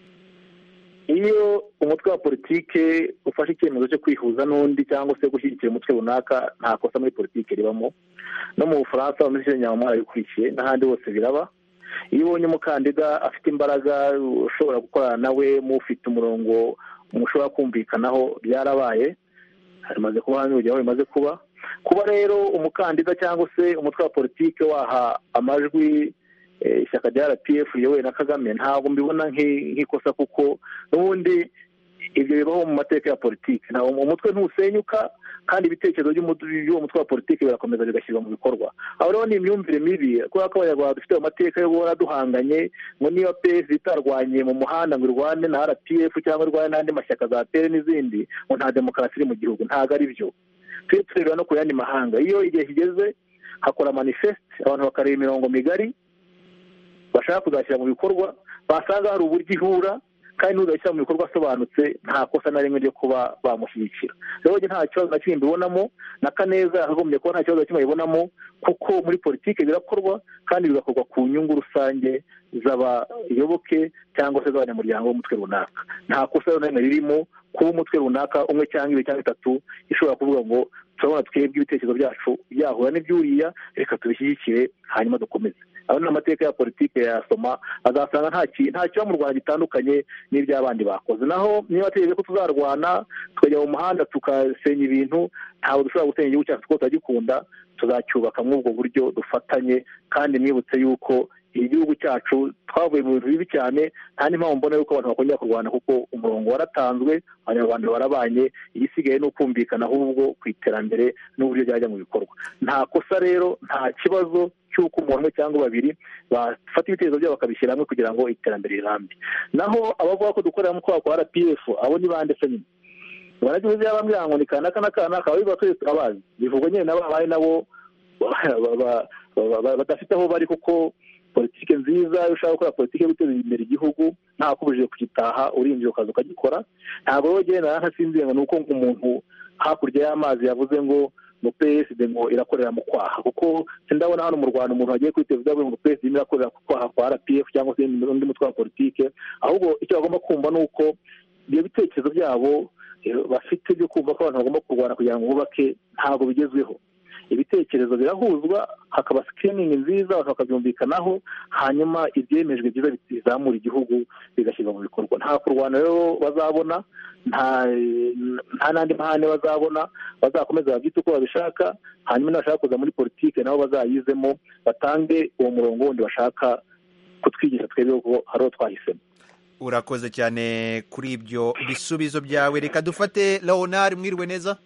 Iyo umutwe wa politike ufashe icyemezo cyo kwihuza n'undi cyangwa se gushyigikira umutwe runaka, nta kosa muri politike ribamo. No mu Bufaransa bameze nyamara bikurikiye, n'ahandi hose biraba. Iyo ubonye umukandida afite imbaraga ushobora gukorana nawe, mufite umurongo mushobora kumvikanaho, byarabaye, harimaze kuba hano urugero bimaze kuba. Kuba rero umukandida cyangwa se umutwe wa politike waha amajwi ishyaka rya R P F yewe na Kagame, ntabwo mbibona nk'ikosa, kuko n'ubundi ibyo bibaho mu mateka ya politiki. Nta umutwe ntusenyuka, kandi ibitekerezo by'uwo mutwe wa politiki birakomeza bigashyirwa mu bikorwa. Aho rero ni imyumvire mibi, kubera ko abanyarwanda dufite amateka yo guhora duhanganye, ngo niba P S itarwanye mu muhanda ngo irwane na R P F cyangwa irwane n'andi mashyaka za P R n'izindi, ngo nta demokarasi iri mu gihugu. Ntabwo ari byo. Twe tureba no ku yandi mahanga, iyo igihe kigeze hakora manifeste, abantu bakareba imirongo migari bashaka kuzashyira mu bikorwa, basanga hari uburyo ihura kandi n'uzashyira mu bikorwa asobanutse, nta kosa na rimwe ryo kuba bamushyigikira. Rero nta kibazo na kimwe mbibonamo, na Kaneza yakagombye kuba nta kibazo na kimwe yibonamo, kuko muri politiki birakorwa kandi bigakorwa ku nyungu rusange z'abayoboke cyangwa se z'abanyamuryango b'umutwe runaka. Nta kosa na rimwe ririmo kuba umutwe runaka umwe cyangwa ibiri cyangwa bitatu ishobora kuvuga ngo turabona twebwe ibitekerezo byacu byahura n'ibyuriya, reka tubishyigikire hanyuma dukomeze. Abo ni amateka ya politiki yasoma, azasanga nta nta kiba mu Rwanda gitandukanye n'iby'abandi bakoze. Naho niba tugiye ko tuzarwana tukajya mu muhanda tukasenya ibintu, ntabwo dushobora gusenya igihugu cyacu kuko tutagikunda, tuzacyubaka muri ubwo buryo dufatanye. Kandi nibutse yuko igihugu cyacu twavuye mu bintu bibi cyane, nta n'impamvu mbona yuko abantu bakongera kurwana, kuko umurongo waratanzwe, abanyarwanda barabanye, igisigaye ni ukumvikana ahubwo ku iterambere n'uburyo byajya mu bikorwa. Nta kosa rero, nta kibazo cy'uko umuntu cyangwa babiri bafata ibitekerezo byabo bakabishyira hamwe kugira ngo iterambere rirambe. Naho abavuga ko dukorera mu kwaha kwa R P F, abo ni bande se nyine? Baragize yabambwira ngo ni kana kana kana, akaba bivuga twese turabazi, bivugwa nyine n'ababaye nabo badafite aho bari, kuko politike nziza, ushaka gukora politike yo guteza imbere igihugu, nta kubujije kugitaha urinjiye ukaza ukagikora. Ntabwo rero genda ntasinziye ngo nuko umuntu hakurya y'amazi yavuze ngo ngo P S D ngo irakorera mu kwaha, kuko sindabona hano mu Rwanda umuntu wagiye kwiteza ngo P S D irakorera ku kwaha kwa R P F cyangwa se undi mutwe wa politike. Ahubwo icyo bagomba kumva ni uko ibyo bitekerezo byabo bafite byo kumva ko abantu bagomba kurwana kugira ngo bubake, ntabwo bigezweho. Ibitekerezo birahuzwa, hakaba screening nziza, bakabyumvikanaho, hanyuma ibyemejwe byiza bizamura igihugu bigashyirwa mu bikorwa. Nta kurwana rero bazabona, nta nta nandi mahane bazabona, bazakomeza babyita uko babishaka, hanyuma nabashaka kuza muri politike nabo bazayizemo, batange uwo murongo wundi bashaka kutwigisha twebwe ko hari uwo twahisemo. Urakoze cyane kuri ibyo bisubizo byawe. Reka dufate Leonard. Mwiriwe neza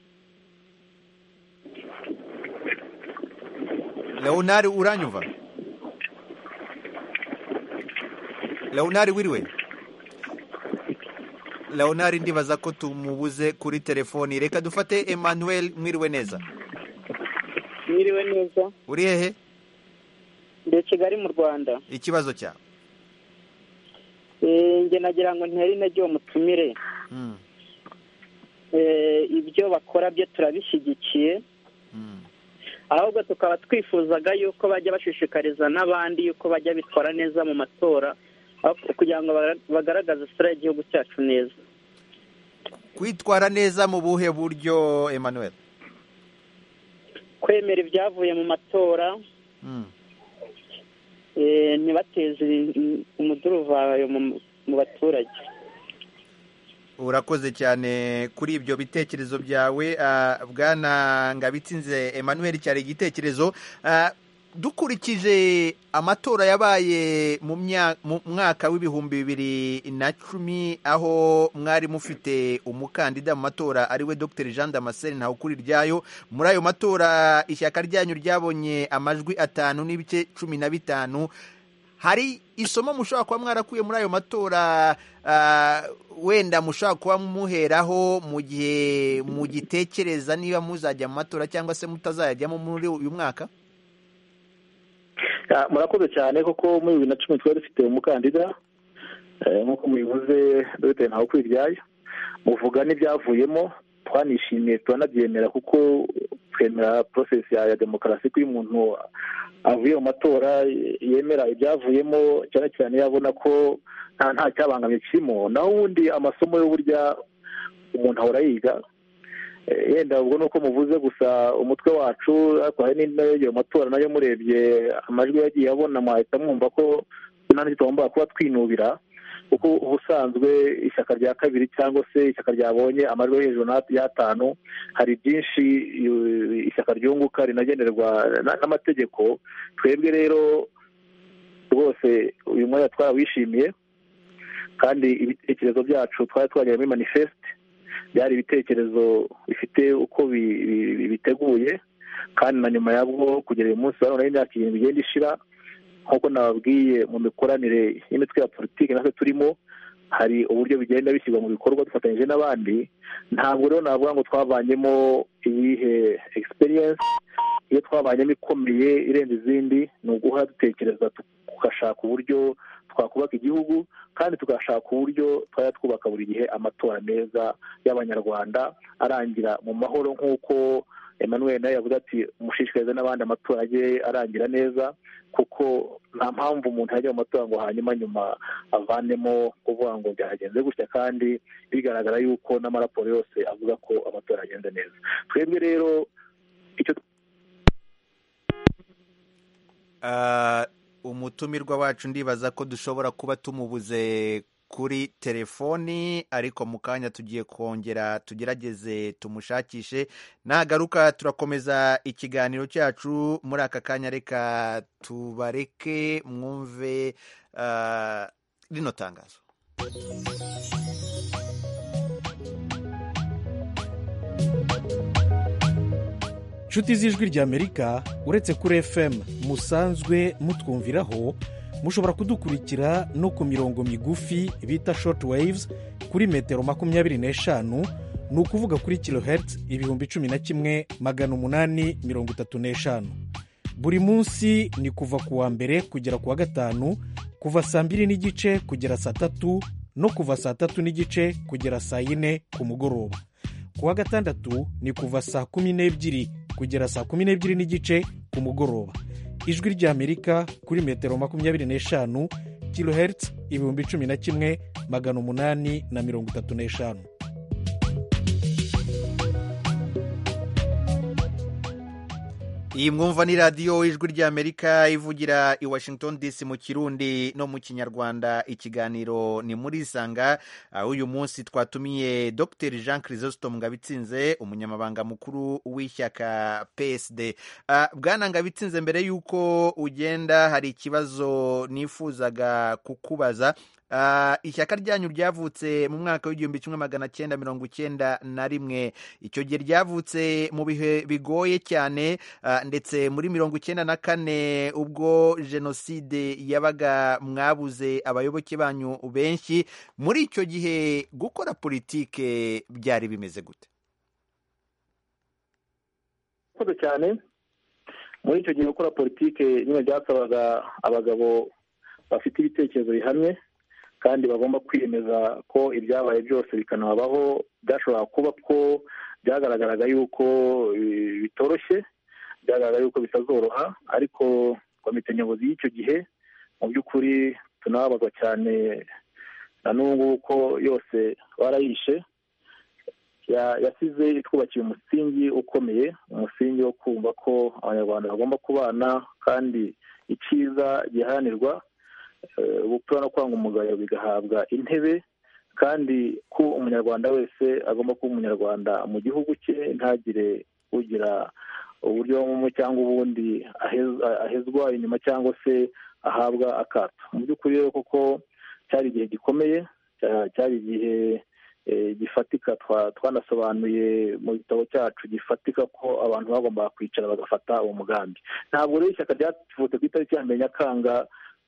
Leonard, uranyumva? Leonard wiriwe? Leonard ndibaza ko tumubuze kuri telefoni. Reka dufate Emmanuel. Mwiriwe neza? Mwiriwe neza. Uri hehe? Ndi Kigali mu Rwanda. Ikibazo cyawe? Eh, nge nagira ngo ntari najye umutumire. Mm. Eh, ibyo bakora byo turabishyigikiye. Mm. Ahubwo tukaba twifuzaga yuko bajya bashishikariza n'abandi yuko bajya bitwara neza mu matora, kugira ngo bagaragaze isura y'igihugu cyacu neza. Kwitwara neza mu buhe buryo, Emmanuel? Kwemera ibyavuye mu matora, mm. ntibateze umuduruvayo mu baturage. Urakoze cyane kuri ibyo bitekerezo byawe Bwana Ngabitsinze Emmanuel. Cyari igitekerezo dukurikije amatora yabaye mu mwaka w'ibihumbi bibiri na cumi, aho mwari mufite umukandida mu matora ariwe Dr Jean Damascene Ntawukuriryayo. Muri ayo matora ishyaka ryanyu ryabonye amajwi atanu n'ibice cumi na bitanu. Hari isomo mushobora kuba mwarakuye muri ayo matora wenda mushobora kuba muheraho mu gihe mugitekereza niba muzajya mu matora cyangwa se mutazayajyamo muri uyu mwaka? Murakoze cyane, koko muri bibiri na cumi twari dufite umukandida nk'uko mubivuze Dr Ntawukuriryayo. Muvuga n'ibyavuyemo, twanishimiye turanabyemera kuko twemera process ya demokarasi ko iyo umuntu avuye mu matora yemera ibyavuyemo, cyane cyane yabona ko nta nta cyabangamye kirimo. naho ubundi amasomo y'uburya umuntu ahora yiga, yenda ubwo nuko muvuze gusa umutwe wacu ariko hari n'ayo matora nayo murebye amajwi yagiye abona mwahita mwumva ko nta tugomba kuba twinubira, kuko ubusanzwe ishyaka rya kabiri cyangwa se ishyaka ryabonye amajwi hejuru y'atanu hari byinshi ishyaka ryunguka rinagenerwa n'amategeko. Twebwe rero rwose uyu mwanya twarawishimiye, kandi ibitekerezo byacu twari twagera muri manifeste byari ibitekerezo bifite uko biteguye, kandi na nyuma yabwo kugera uyu munsi barabona imyaka irindwi igenda ishira. Nk'uko nababwiye, mu mikoranire y'imitwe ya politiki natwe turimo hari uburyo bigenda bishyirwa mu bikorwa dufatanyije n'abandi. Ntabwo rero navuga ngo twavanyemo iyihe experience, iyo twavanyemo ikomeye irenze izindi ni uguha dutekereza tugashaka uburyo twakubaka igihugu, kandi tugashaka uburyo twajya twubaka buri gihe amatora meza y'abanyarwanda arangira mu mahoro, nk'uko Emmanuel nawe yavuze ati umushishikarize n'abandi amatora ajye arangira neza, kuko nta mpamvu umuntu yajya mu matora ngo hanyuma nyuma avanemo kuvuga ngo byagenze gutya, kandi bigaragara yuko n'amaraporo yose avuga ko amatora agenze neza. Twebwe rero icyo umutumirwa wacu ndibaza ko dushobora kuba tumubuze kuri telefoni, ariko mu kanya tugiye kongera tugerageze tumushakishe. Nagaruka turakomeza ikiganiro cyacu. Muri aka kanya reka tubareke mwumve uh, rino tangazo. Nshuti z'ijwi ry'Amerika, uretse kuri F M musanzwe mutwumviraho, mushobora kudukurikira no ku mirongo migufi bita short waves kuri metero makumyabiri n'eshanu, ni ukuvuga kuri kilohertz ibihumbi cumi na kimwe magana umunani mirongo itatu n'eshanu. Buri munsi ni kuva ku wa mbere kugera ku wa gatanu, kuva saa mbiri n'igice kugera saa tatu, no kuva saa tatu n'igice kugera saa yine ku mugoroba. Ku wa gatandatu ni kuva saa kumi n'ebyiri kugera saa kumi n'ebyiri n'igice ku mugoroba. Ijwi ry'Amerika kuri metero makumyabiri n'eshanu, kilohertz ibihumbi cumi na kimwe magana umunani na mirongo itatu n'eshanu. Iyi mwumva ni radiyo ijwi ry'Amerika ivugira i Washington D C mu Kirundi no mu Kinyarwanda. Ikiganiro ni muri Isanga. Uh, uyu munsi twatumiye Dr Jean Chrysostome Ngabitsinze, umunyamabanga mukuru w'ishyaka P S D. Uh, Bwana Ngabitsinze, mbere yuko ugenda hari ikibazo nifuzaga kukubaza. Uh, ishyaka ryanyu ryavutse mu mwaka w'igihumbi kimwe magana cyenda mirongo icyenda na rimwe. Icyo gihe ryavutse mu bihe bigoye cyane, uh, ndetse muri mirongo icyenda na kane ubwo jenoside yabaga mwabuze abayoboke banyu benshi. Muri icyo gihe gukora politike byari bimeze gute? Kodo cyane. Muri icyo gihe gukora politike nyine byasabaga abagabo bafite ibitekerezo bihamye, kandi bagomba kwiyemeza ko ibyabaye byose bikanabaho. Byashobora kuba ko byagaragaraga yuko bitoroshye, byagaragara yuko bitazoroha, ariko komite nyobozi y'icyo gihe mu by'ukuri tunababazwa cyane na n'ubu ko yose barayishe. yasize twubakiye umusingi ukomeye, umusingi wo kumva ko abanyarwanda bagomba kubana kandi icyiza giharanirwa, ubupfura no kwanga umugayo bigahabwa intebe, kandi ko umunyarwanda wese agomba kuba umunyarwanda mu gihugu cye, ntagire ugira uburyo bumwe cyangwa ubundi ahezwa inyuma cyangwa se ahabwa akato. Mu by'ukuri rero koko cyari igihe gikomeye, cyari igihe gifatika, twanasobanuye mu gitabo cyacu gifatika ko abantu bagomba kwicara bagafata uwo mugambi. Ntabwo rero ishyaka ryavutse ku itariki ya mbere Nyakanga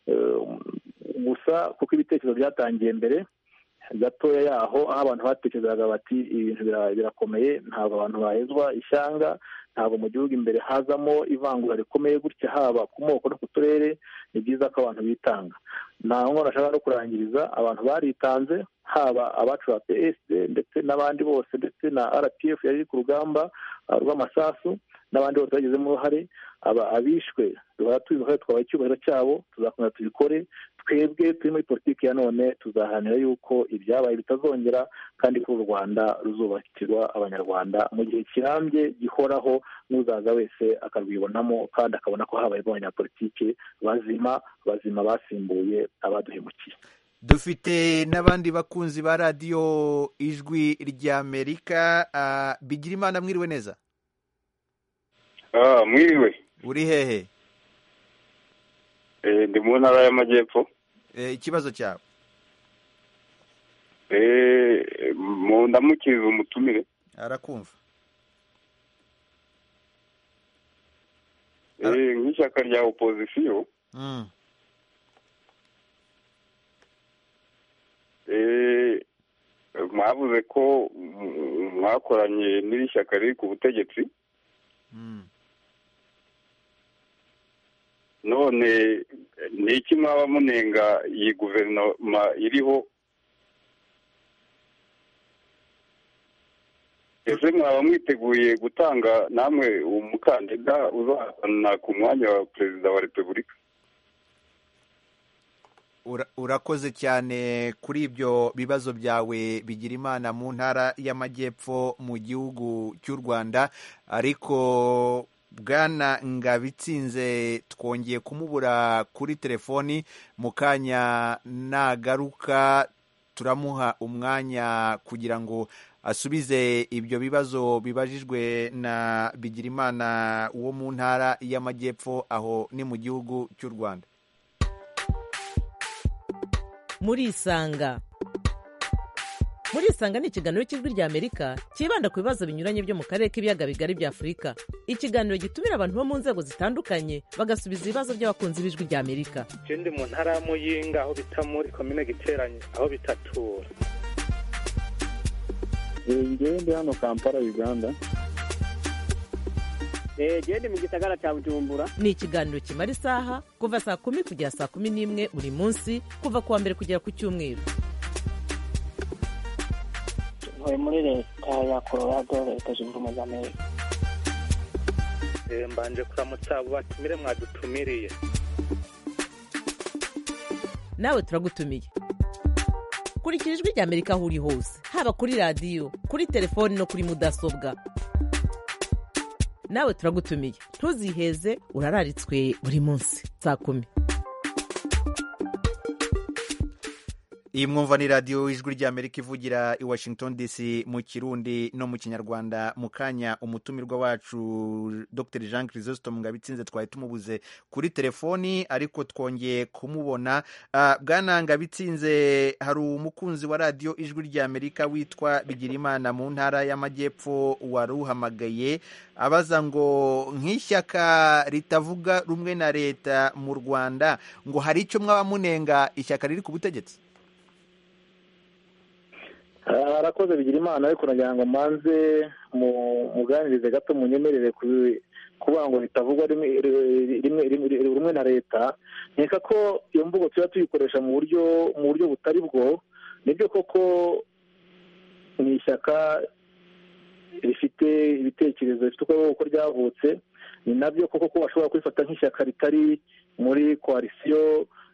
gusa, kuko ibitekerezo byatangiye mbere gatoya yaho, aho abantu batekerezaga bati ibintu birakomeye, ntabwo abantu bahezwa ishyanga, ntabwo mu gihugu imbere hazamo ivangura rikomeye gutya, haba ku moko no ku turere, ni byiza ko abantu bitanga. ntabwo nashaka no kurangiriza, abantu baritanze, haba abacu ba P S D ndetse n'abandi bose, ndetse na R P F yari ku rugamba rw'amasasu, n'abandi bose bagizemo uruhare, abishwe duhora tubivuga, twabaye icyubahiro cyabo, tuzakomeza tubikore. Twebwe turi muri politiki ya none tuzaharanira yuko ibyabaye bitazongera, kandi ko u Rwanda ruzubakirwa abanyarwanda mu gihe kirambye gihoraho, n'uzaza wese akarwibonamo kandi akabona ko habaye abanyapolitiki bazima bazima basimbuye abaduhemukiye. Dufite n'abandi bakunzi ba radiyo Ijwi ry'Amerika. uh, Bigirimana, mwiriwe neza? Ah, mwiriwe. Uri hehe? Eh, ndi mu ntara y'Amajyepfo. Eh, ikibazo cyawe? Eh, mu ndamukiza umutumire. Arakumva. Eh, nk'ishyaka rya opozisiyo. Mm. Eh, mwavuze ko mwakoranye n'iri shyaka riri ku butegetsi. Mm. None ni iki mwaba munenga iyi guverinoma iriho? Ese mwaba mwiteguye gutanga namwe umukandida uzahatana ku mwanya wa perezida wa repubulika? Urakoze cyane kuri ibyo bibazo byawe, Bigirimana, mu ntara y'Amajyepfo mu gihugu cy'u Rwanda. Ariko Bwana Ngabitsinze twongeye kumubura kuri telefoni, mu kanya nagaruka turamuha umwanya kugira ngo asubize ibyo bibazo bibajijwe na Bigirimana wo mu ntara y'Amajyepfo, aho ni mu gihugu cy'u Rwanda. Murisanga. Murisanga ni ikiganiro cy'Ijwi ry'Amerika cyibanda ku bibazo binyuranye byo mu karere k'ibiyaga bigari bya Afurika. Ikiganiro gitumira abantu bo mu nzego zitandukanye bagasubiza ibibazo by'abakunzi b'Ijwi ry'Amerika. Je ndi mu ntara ya Muyinga, aho bita muri komine Giteranye, aho bitatura. Njyewe ndi hano Kampala, Uganda. Eh, je ndi mu gisagara cya Bujumbura. Ni ikiganiro kimara isaha kuva saa kumi kugera saa kumi n'imwe buri munsi, kuva kuwa mbere kugera ku cyumweru. Ntuye muri leta ya Colorado, leta zunze ubumwe za Amerika. Eh, mbanje kuramutsa abo batumire mwadutumiriye. Nawe turagutumiye. Kurikira Ijwi ry'Amerika aho uri hose, haba kuri radiyo, kuri telefoni no kuri mudasobwa. Nawe turagutumiye, ntuziheze, urararitswe buri munsi saa kumi. Iyi mwumva ni radiyo Ijwi ry'Amerika ivugira i Washington D C mu Kirundi no mu Kinyarwanda. Mu kanya umutumirwa wacu Doctor Jean Chrysostome Ngabitsinze twari tumubuze kuri telefoni, ariko twongeye kumubona. Uh, Bwana Ngabitsinze, hari umukunzi wa radiyo Ijwi ry'Amerika witwa Bigirimana mu ntara y'Amajyepfo waruhamagaye abaza ngo nk'ishyaka ritavuga rumwe na leta mu Rwanda, ngo hari icyo mwaba munenga ishyaka riri ku butegetsi? Arakoze Bigirimana, ariko nagira ngo manze muganirize gato, munyemerere kuvuga ngo bitavugwa rumwe na leta. Nkeka ko iyo mvugo tuba tuyikoresha mu buryo mu buryo butari bwo. Nibyo koko ni ishyaka rifite ibitekerezo bifite uko ryavutse, ni nabyo koko ko bashobora kwifata nk'ishyaka ritari muri koalisiyo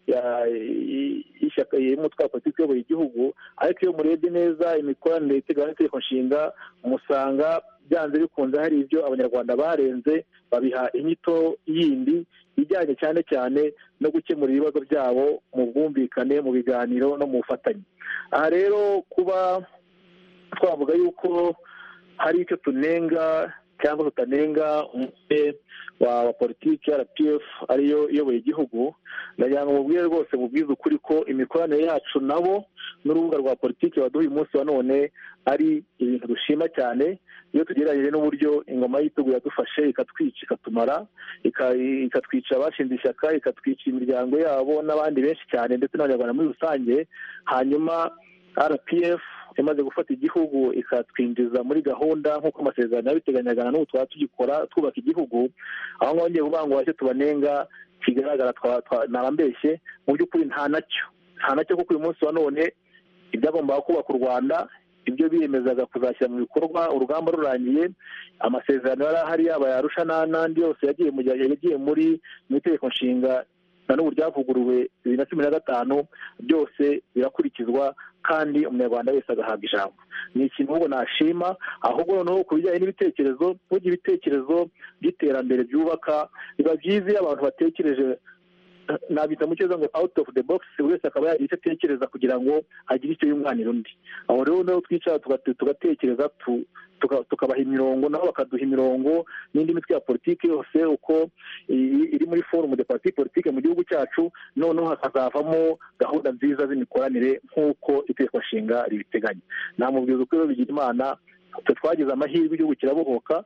y'ishyaka y'umutwe wa politiki uyoboye igihugu, ariko iyo murebye neza imikoranire iteganywa n'itegeko nshinga musanga byanze bikunze hari ibyo abanyarwanda barenze, babiha inyito yindi ijyanye cyane cyane no gukemura ibibazo byabo mu bwumvikane, mu biganiro no mu bufatanye. Aha rero kuba twavuga yuko hari icyo tunenga cyangwa tutanenga umutwe wa politiki R P F ariyo iyoboye igihugu, ndagira ngo mubwire rwose mubwize ukuri ko imikoranire yacu nabo n'urubuga rwa politiki baduha uyu munsi wa none ari ibintu dushima cyane, iyo tugereranyije n'uburyo ingoma y'igitugu yadufashe ikatwica ikatumara, ikatwica abashinze ishyaka, ikatwica imiryango yabo n'abandi benshi cyane ndetse n'abanyarwanda muri rusange, hanyuma R P F imaze gufata igihugu ikatwinjiza muri gahunda nk'uko amasezerano yabiteganyaga na n'ubu twaba tugikora twubaka igihugu, aho ngaho ngiye kuvuga ngo wacyo tubanenga kigaragara nabambeshye, mu by'ukuri nta nacyo nta nacyo kuko uyu munsi wa none ibyagombaga kubaka u Rwanda, ibyo biyemezaga kuzashyira mu bikorwa urugamba rurangiye, amasezerano yari ahari yaba yarusha n'andi yose yagiye mu yagiye muri mu itegeko nshinga na n'ubu ryavuguruwe bibiri na cumi na gatanu, byose birakurikizwa kandi umunyarwanda wese agahabwa ijambo. Ni ikintu ahubwo nashima, ahubwo noneho ku bijyanye n'ibitekerezo, burya ibitekerezo by'iterambere byubaka biba byiza iyo abantu batekereje, nabita mu cyongereza ngo out of the box, buri wese akaba yagira icyo atekereza kugira ngo agire icyo yunganira undi. Aho rero naho twicara tugatekereza, tukabaha imirongo nabo bakaduha imirongo n'indi mitwe ya politiki yose uko iri muri forumu de parti politiki mu gihugu cyacu, noneho hakazavamo gahunda nziza z'imikoranire nk'uko itegeko nshinga ribiteganya. Namubwiza uko rero bigira Imana twagize amahirwe igihugu kirabohoka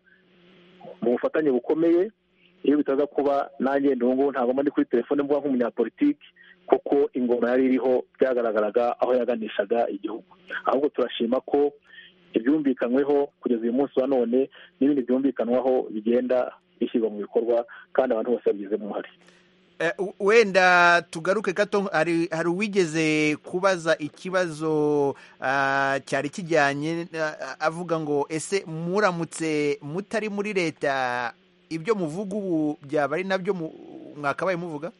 mu bufatanye bukomeye. Iyo bitaza kuba nanjye ndungu ntabwo ndi kuri telefone mvuga nk'umunyapolitiki, kuko ingoma yari iriho byagaragaraga aho yaganishaga igihugu. Ahubwo turashima ko ibyumvikanyweho kugeza uyu munsi wa none n'ibindi byumvikanwaho bigenda bishyirwa mu bikorwa kandi abantu bose babigizemo uruhare. Wenda tugaruke gato, hari hari uwigeze kubaza ikibazo cyari kijyanye avuga ngo ese muramutse mutari muri leta ibyo muvuga ubu byaba ari nabyo mwakabaye muvuga?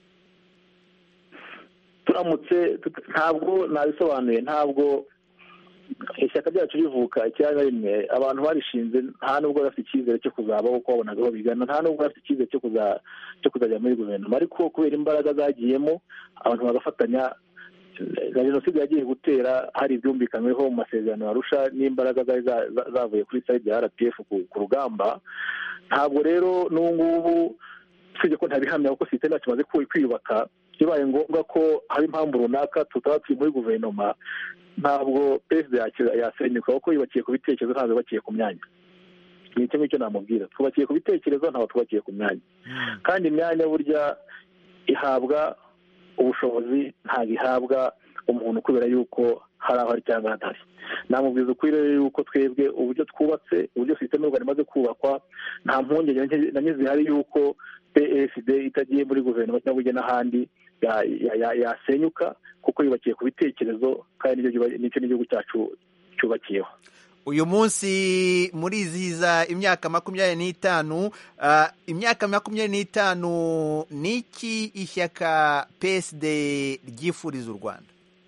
Turamutse ntabwo nabisobanuye, ntabwo ishyaka ryacu rivuka icyanya rimwe abantu barishinze nta nubwo bafite icyizere cyo kuzabaho uko babonaga aho bigana, nta nubwo bafite icyizere cyo kuza cyo kuzajya muri guverinoma, ariko kubera imbaraga zagiyemo abantu bagafatanya, na jenoside yagiye gutera hari ibyumvikanyweho mu masezerano yarusha n'imbaraga zari zavuye kuri side ya R P F ku rugamba. Ntabwo rero n'ubu ngubu tujye ko ntabihamya kuko sisiteme yacu imaze kwiyubaka, bibaye ngombwa ko hari impamvu runaka tutaba turi muri guverinoma, ntabwo perezida yasenyuka kuko yubakiye ku bitekerezo ntabwo yubakiye ku myanya. Ni icyo ngicyo namubwira, twubakiye ku bitekerezo ntabwo twubakiye ku myanya, kandi imyanya burya ihabwa ubushobozi, ntabwo ihabwa umuntu kubera yuko hari aho ari cyangwa hatari. Namubwiza ukuri rero yuko twebwe uburyo twubatse, uburyo sisiteme y'u Rwanda imaze kubakwa, nta mpungenge na zihari yuko P S D itagiye muri guverinoma cyangwa ijya n'ahandi yasenyuka, kuko yubakiye ku bitekerezo kandi nicyo n'igihugu cyacu cyubakiyeho. Uyu munsi murizihiza imyaka makumyabiri n'itanu, imyaka makumyabiri n'itanu ni iki ishyaka P S D ryifuriza u Rwanda?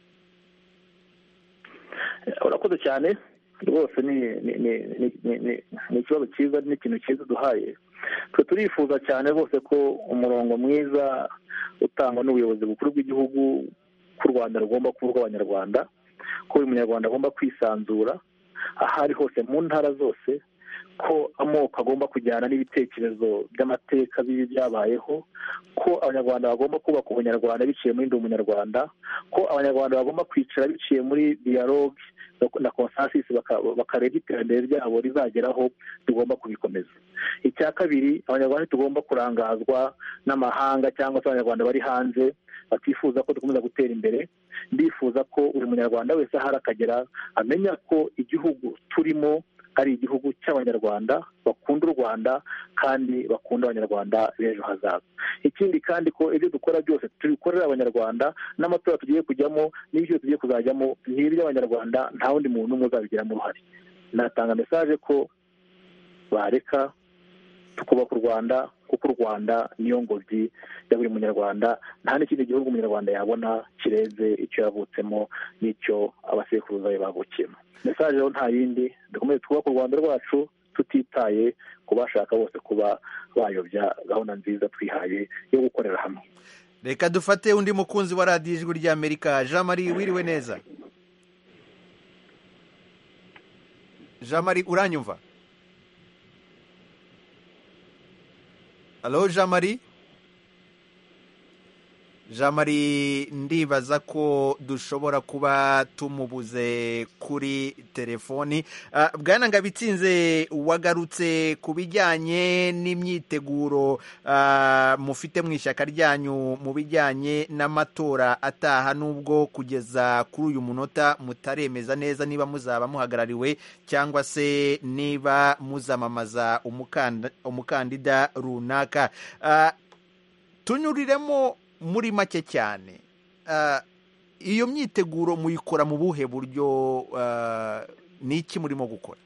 Urakoze cyane rwose, ni ikibazo cyiza, ni ikintu cyiza duhaye. Twe turifuza cyane rwose ko umurongo mwiza utangwa n'ubuyobozi bukuru bw'igihugu ko u Rwanda rugomba kuba urw'abanyarwanda, ko buri munyarwanda agomba kwisanzura aho ari hose mu ntara zose, ko amoko agomba kujyana n'ibitekerezo by'amateka bibi byabayeho, ko abanyarwanda bagomba kubaka ubunyarwanda biciye muri ndi umunyarwanda, ko abanyarwanda bagomba kwicara biciye muri dialogue na consensus bakareba iterambere ryabo rizageraho tugomba kubikomeza. Icya kabiri, abanyarwanda tugomba kurangazwa n'amahanga cyangwa se abanyarwanda bari hanze batifuza ko dukomeza gutera imbere. Ndifuza ko buri munyarwanda wese ahari akagera amenya ko igihugu turimo ari igihugu cy'abanyarwanda bakunda u Rwanda kandi bakunda abanyarwanda b'ejo hazaza. Ikindi kandi ko ibyo dukora byose tubikorera abanyarwanda, n'amatora tugiye kujyamo n'ibyo tugiye kuzajyamo ni iby'abanyarwanda, nta wundi muntu umwe uzabigiramo uruhare. Natanga mesaje ko bareka tukubaka u Rwanda kuko u Rwanda niyo ngobyi ya buri munyarwanda, nta n'ikindi gihugu umunyarwanda yabona kirenze icyo yavutsemo n'icyo abasekuruza be bavukiyemo. Mesaje rero nta yindi, dukomeze twubake u Rwanda rwacu tutitaye ku bashaka bose kuba bayobya gahunda nziza twihaye yo gukorera hamwe. Reka dufate undi mukunzi wa radiyo ijwi ry'Amerika. Jean Marie, wiriwe neza? Jean Marie, uranyumva? Halo Jean Marie? Jean Marie ndibaza ko dushobora kuba tumubuze kuri telefoni. Uh, Bwana Ngabitsinze, wagarutse ku bijyanye n'imyiteguro uh, mufite mu ishyaka ryanyu mu bijyanye n'amatora ataha, nubwo kugeza kuri uyu munota mutaremeza neza niba muzaba muhagarariwe cyangwa se niba muzamamaza umukanda, umukandida runaka. Uh, tunyuriremo muri make cyane, uh, iyo myiteguro muyikora mu buhe buryo, uh, n'iki murimo gukora?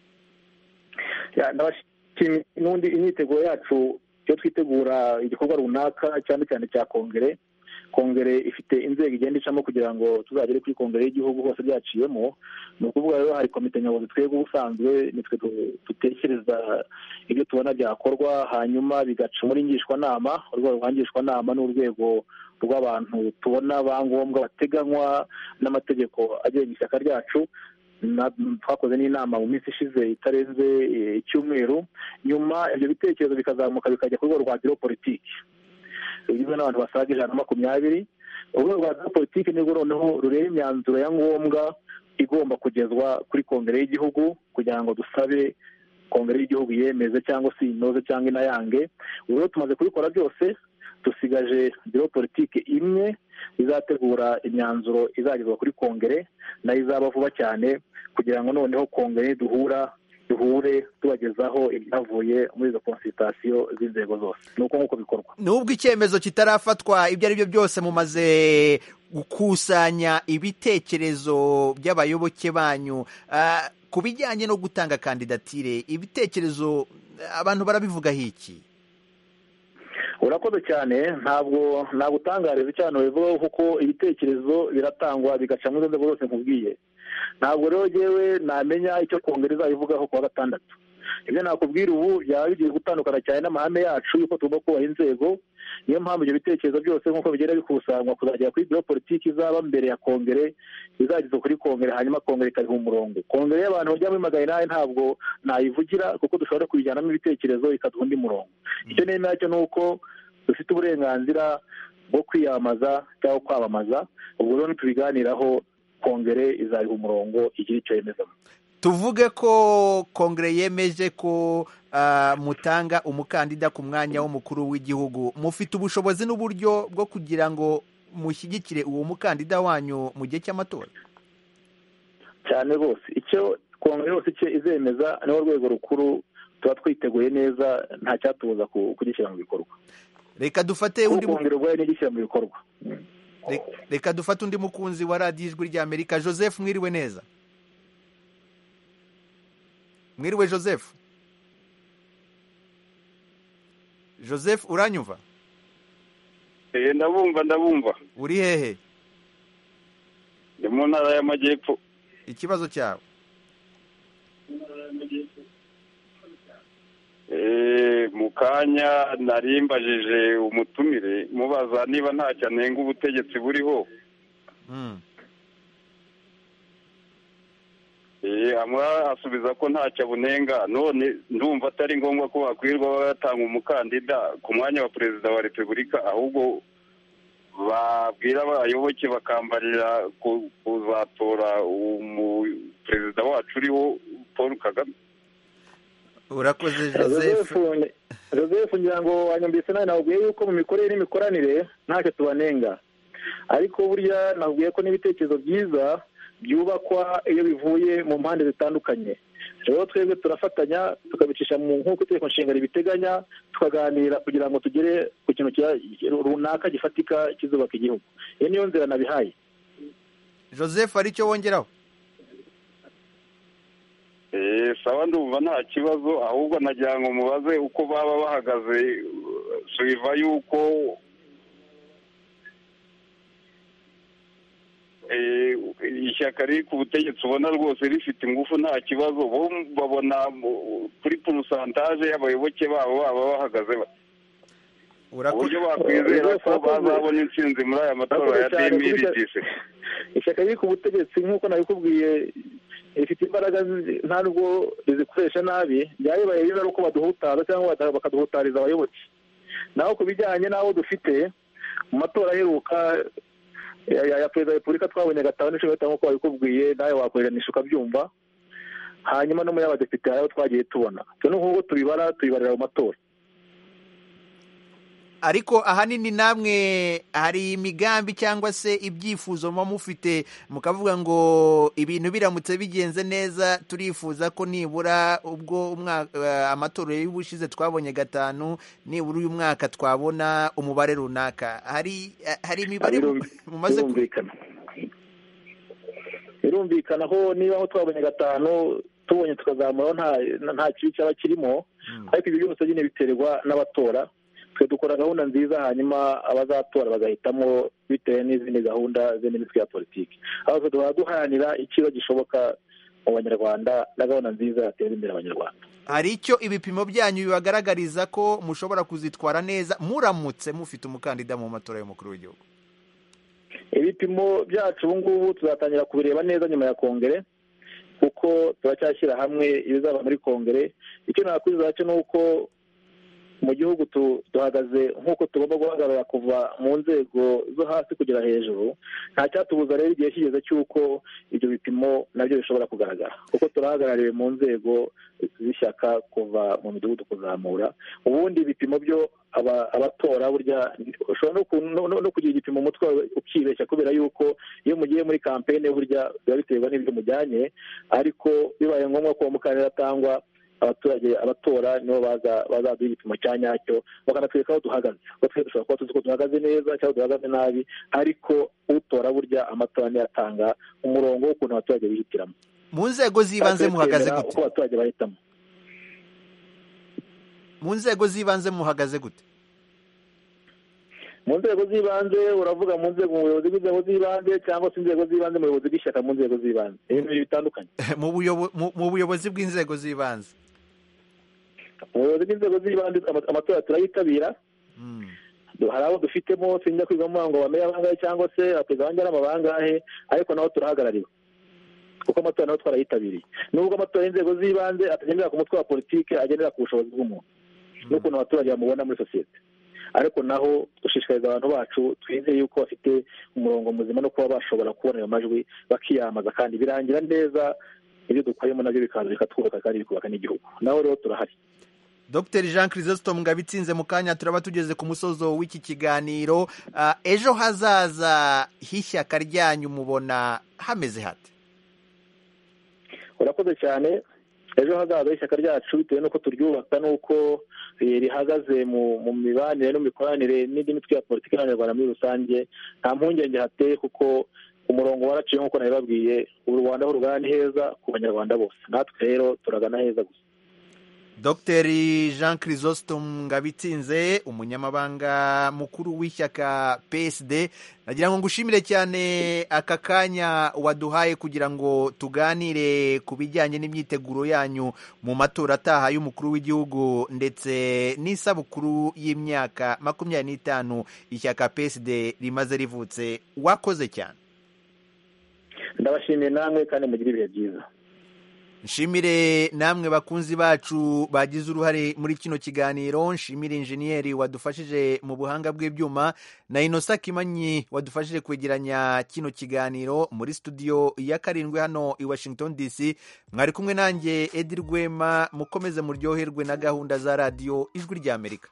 N'undi imyiteguro yacu iyo twitegura igikorwa runaka cyane cyane cya kongere, kongere ifite inzego igenda icamo kugira ngo tuzagere kuri kongere y'igihugu hose byaciyemo. Ni ukuvuga rero hari komite nyobozi twebwe ubusanzwe nitwe dutekereza ibyo tubona byakorwa, hanyuma bigaca muri ngishwanama. Urwego rwa ngishwanama ni urwego rw'abantu tubona bangombwa bateganywa n'amategeko agenga ishyaka ryacu. Twakoze n'inama mu minsi ishize itarenze icyumweru, nyuma ibyo bitekerezo bikazamuka bikajya ku rwego rwa biro politiki rugizwe n'abantu basaga ijana na makumyabiri. Urwego rwa biro politiki nirwo noneho rureba imyanzuro ya ngombwa igomba kugezwa kuri kongere y'igihugu kugira ngo dusabe kongere y'igihugu yemeze cyangwa se inoze cyangwa inayange. Ubu tumaze kubikora byose, dusigaje biro politiki imwe izategura imyanzuro izagezwa kuri kongere, nayo izaba vuba cyane kugira ngo noneho kongere duhura duhure tubagezaho ibyavuye muri izo konsultation z'inzego zose. Nuko nk'uko bikorwa. Nubwo icyemezo kitarafatwa, ibyo ari byo byose mumaze gukusanya ibitekerezo by'abayoboke banyu uh, ku bijyanye no gutanga kandidatire. Ibitekerezo abantu barabivugaho iki? Urakoze cyane. Ntabwo nagutangariza cyane bivuga kuko ibitekerezo biratangwa bigaca mu nzego zose nkubwiye. Ntabwo rero jewe namenya icyo kongere izabivugaho kuwa gatandatu. Ibyo nakubwira ubu byaba bigiye gutandukana cyane n'amahame yacu yuko tugomba kubaha inzego. Niyo mpamvu ibyo bitekerezo byose nk'uko bigenda bikusanywa kuzagera kuri biro politiki izaba mbere ya kongere, izagezwa kuri kongere, hanyuma kongere ikariha umurongo. Kongere y'abantu bajya muri magana inani ntabwo nayivugira kuko dushobora kubijyanamo ibitekerezo ikaduha undi murongo. Icyo nemera cyo ni uko dufite uburenganzira bwo kwiyamamaza cyangwa kwamamaza. Ubwo rero tubiganiraho, kongere izariha umurongo igira icyo yemezamo. Tuvuge ko kongere yemeje ko uh, mutanga umukandida ku mwanya w'umukuru w'igihugu, mufite ubushobozi n'uburyo bwo kugira ngo mushyigikire uwo mukandida wanyu mu gihe cy'amatora? Cyane rwose. Icyo kongere yose icyo izemeza niho rwego rukuru tuba twiteguye neza, nta cyatubuza kugishyira mu bikorwa. Reka dufate undi kongere rwaye n'igishyira mu bikorwa. Reka dufate undi mukunzi wa radiyo ijwi ry'Amerika. Joseph, mwiriwe neza? Mwiriwe Joseph? Joseph, uranyumva? Eh, ndabumva ndabumva. Uri hehe? Ndi mu ntara y'Amajyepfo. Ikibazo cyawe? Eh, mukanya narimbajije umutumire mubaza niba nta cyanenga ubutegetsi buriho. Mm. Eh, amwa asubiza ko nta cyabunenga. None ndumva atari ngombwa ko bakwirwa batanga umukandida ku mwanya wa perezida wa Repubulika, ahubwo babwira abayoboke bakambarira kuzatora umuperezida wacu uriho Paul Kagame. Urakoze Joseph. Joseph, ngira ngo wanyumvise nawe nabwiye yuko mu mikorere n'imikoranire ntacyo tubanenga, ariko burya nabwiye ko n'ibitekerezo byiza byubakwa iyo bivuye mu mpande zitandukanye. Rero twebwe turafatanya tukabicisha mu nk'uko itegeko nshinga ribiteganya, tukaganira kugira ngo tugere ku kintu runaka gifatika kizubaka igihugu. Iyo niyo nzira nabihaye. Joseph, ari cyo wongeraho? Eh, sawa ndumva nta kibazo ahubwo nagira ngo mubaze uko baba bahagaze suiva yuko ishyaka riri ku butegetsi ubona rwose rifite ingufu nta kibazo bo babona kuri porosantaje y'abayoboke babo baba bahagaze uburyo bakwizera ko bazabona intsinzi muri aya matora ya demiri disi. Ishyaka riri ku butegetsi nk'uko nabikubwiye rifite imbaraga nta nubwo rizikoresha nabi, byabaye biba ari uko baduhutaza cyangwa bakaduhutariza abayoboke. Naho ku bijyanye n'abo dufite mu matora aheruka ya perezida wa repubulika twabonye gatanu n'icumi gatanu nk'uko babikubwiye, nawe wakoreranisha ukabyumva. Hanyuma no mu y'abadepite aho twagiye tubona twe n'uko tubibara tubibarira mu matora. Ariko ahanini namwe hari imigambi cyangwa se ibyifuzo muba mufite mukavuga ngo ibintu biramutse bigenze neza turifuza ko nibura ubwo amatora y'ubushize twabonye gatanu nibura uyu mwaka twabona umubare runaka. Hari hari imibare mumaze kumvikana birumvikana ko niba aho twabonye gatanu tubonye tukazamura nta nta kibi cyaba kirimo, ariko ibyo byose nyine biterwa n'abatora. Twe dukora gahunda nziza hanyuma abazatora bagahitamo bitewe n'izindi gahunda z'imitwe ya politiki. Aho duhora duharanira ikiba gishoboka mu banyarwanda na gahunda nziza yateza imbere abanyarwanda. Hari icyo ibipimo byanyu bibagaragariza ko mushobora kuzitwara neza muramutse mufite umukandida mu matora y'umukuru w'igihugu? Ibipimo byacu ubu ngubu tuzatangira kubireba neza nyuma ya kongere, kuko turacyashyira hamwe ibizaba muri kongere. Icyo nakwiza cyo ni uko mu gihugu duhagaze nk'uko tugomba guhagarara kuva mu nzego zo hasi kugera hejuru. Nta cyatubuza rero igihe kigeze cy'uko ibyo bipimo nabyo bishobora kugaragara, kuko turahagarariwe mu nzego z'ishyaka kuva mu midugudu kuzamura. Ubundi ibipimo byo abatora burya ushobora no kugira igipimo umutwe ukibeshya, kubera yuko iyo mugiye muri kampene burya biba biterwa n'ibyo mujyanye, ariko bibaye ngombwa ko umukandida atangwa abaturage abatora nibo baza bazaduha igipimo cya nyacyo bakanatwereka aho duhagaze. Kuko twe dushobora kuba tuzi ko duhagaze neza cyangwa duhagaze nabi, ariko utora burya amatora niyo atanga umurongo w'ukuntu abaturage bihitiramo. Mu nzego z'ibanze muhagaze gute? Uko abaturage bahitamo. Mu nzego z'ibanze muhagaze gute? Mu nzego z'ibanze uravuga mu nzego mu buyobozi bw'inzego z'ibanze cyangwa se inzego z'ibanze mu buyobozi bw'ishyaka mu nzego z'ibanze? Ibintu bitandukanye. Mu buyobozi bw'inzego z'ibanze. Ubuyobozi bw'inzego z'ibanze amatora turayitabira. Hari abo dufitemo sinjya kwigamo ngo bamenye abangahe cyangwa se aperezida wanjye ari abangahe, ariko naho turahagarariwe kuko amatora naho twarayitabiriye. Nubwo amatora y'inzego z'ibanze atagendera ku mutwe wa politiki, agendera ku bushobozi bw'umuntu n'ukuntu abaturage bamubona muri sosiyete, ariko naho dushishikariza abantu bacu twizeye yuko bafite umurongo muzima no kuba bashobora kubona ayo majwi bakiyamamaza, kandi birangira neza ibyo dukoremo nabyo bikaza bikatwubaka kandi bikubaka n'igihugu. Naho rero turahari. Dr Jean Chrysostome Ngabitsinze, mu kanya turaba tugeze ku musozo w'iki kiganiro. Uh, ejo hazaza h'ishyaka ryanyu mubona hameze hate? Urakoze cyane. Ejo hazaza h'ishyaka ryacu bitewe n'uko turyubaka n'uko rihagaze mu mibanire n'imikoranire n'indi mitwe ya politiki n'abanyarwanda muri rusange, nta mpungenge hateye kuko umurongo waraciye nk'uko nabibabwiye. U Rwanda aho rugana ni heza ku banyarwanda bose, natwe rero turagana heza gusa. Dr Jean Chrysostome Ngabitsinze, umunyamabanga mukuru w'ishyaka P S D, nagira ngo ngushimire cyane aka kanya waduhaye kugira ngo tuganire ku bijyanye n'imyiteguro yanyu mu matora ataha y'umukuru w'igihugu ndetse n'isabukuru y'imyaka makumyabiri n'itanu ishyaka P S D rimaze rivutse. Wakoze cyane. Ndabashimiye namwe kandi mugire ibihe byiza. Nshimire namwe bakunzi bacu bagize uruhare muri kino kiganiro. Nshimire injeniyeri wadufashije mu buhanga bw'ibyuma na Innocent Kimanyi wadufashije kwegeranya kino kiganiro. Muri studio ya karindwi hano i Washington D C mwari kumwe nanjye Edi Rwema. Mukomeze muryoherwe na gahunda za radio Ijwi rya Amerika.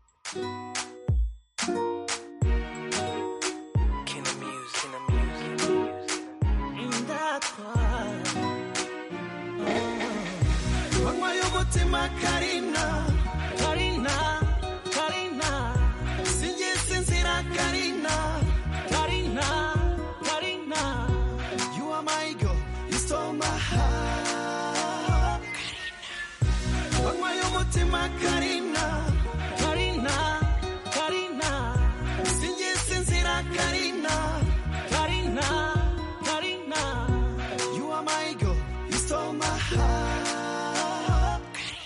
Karina, Karina, Karina, sinje sinzira Karina, Karina, Karina, you are my girl, you stole my heart. my heart.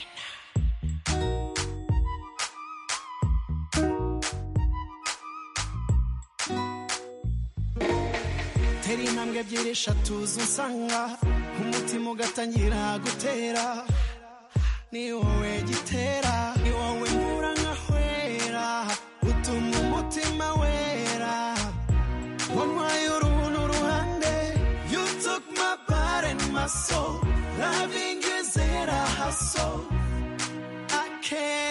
Tera intambwe ebyiri eshatu z'unsanga umutima ugatangira gutera ni wowe gitera ni wowe nkura nkahwera utuma umutima wera wantwaye uruhu ruhande you took my part and my soul loving is it a hustle I can't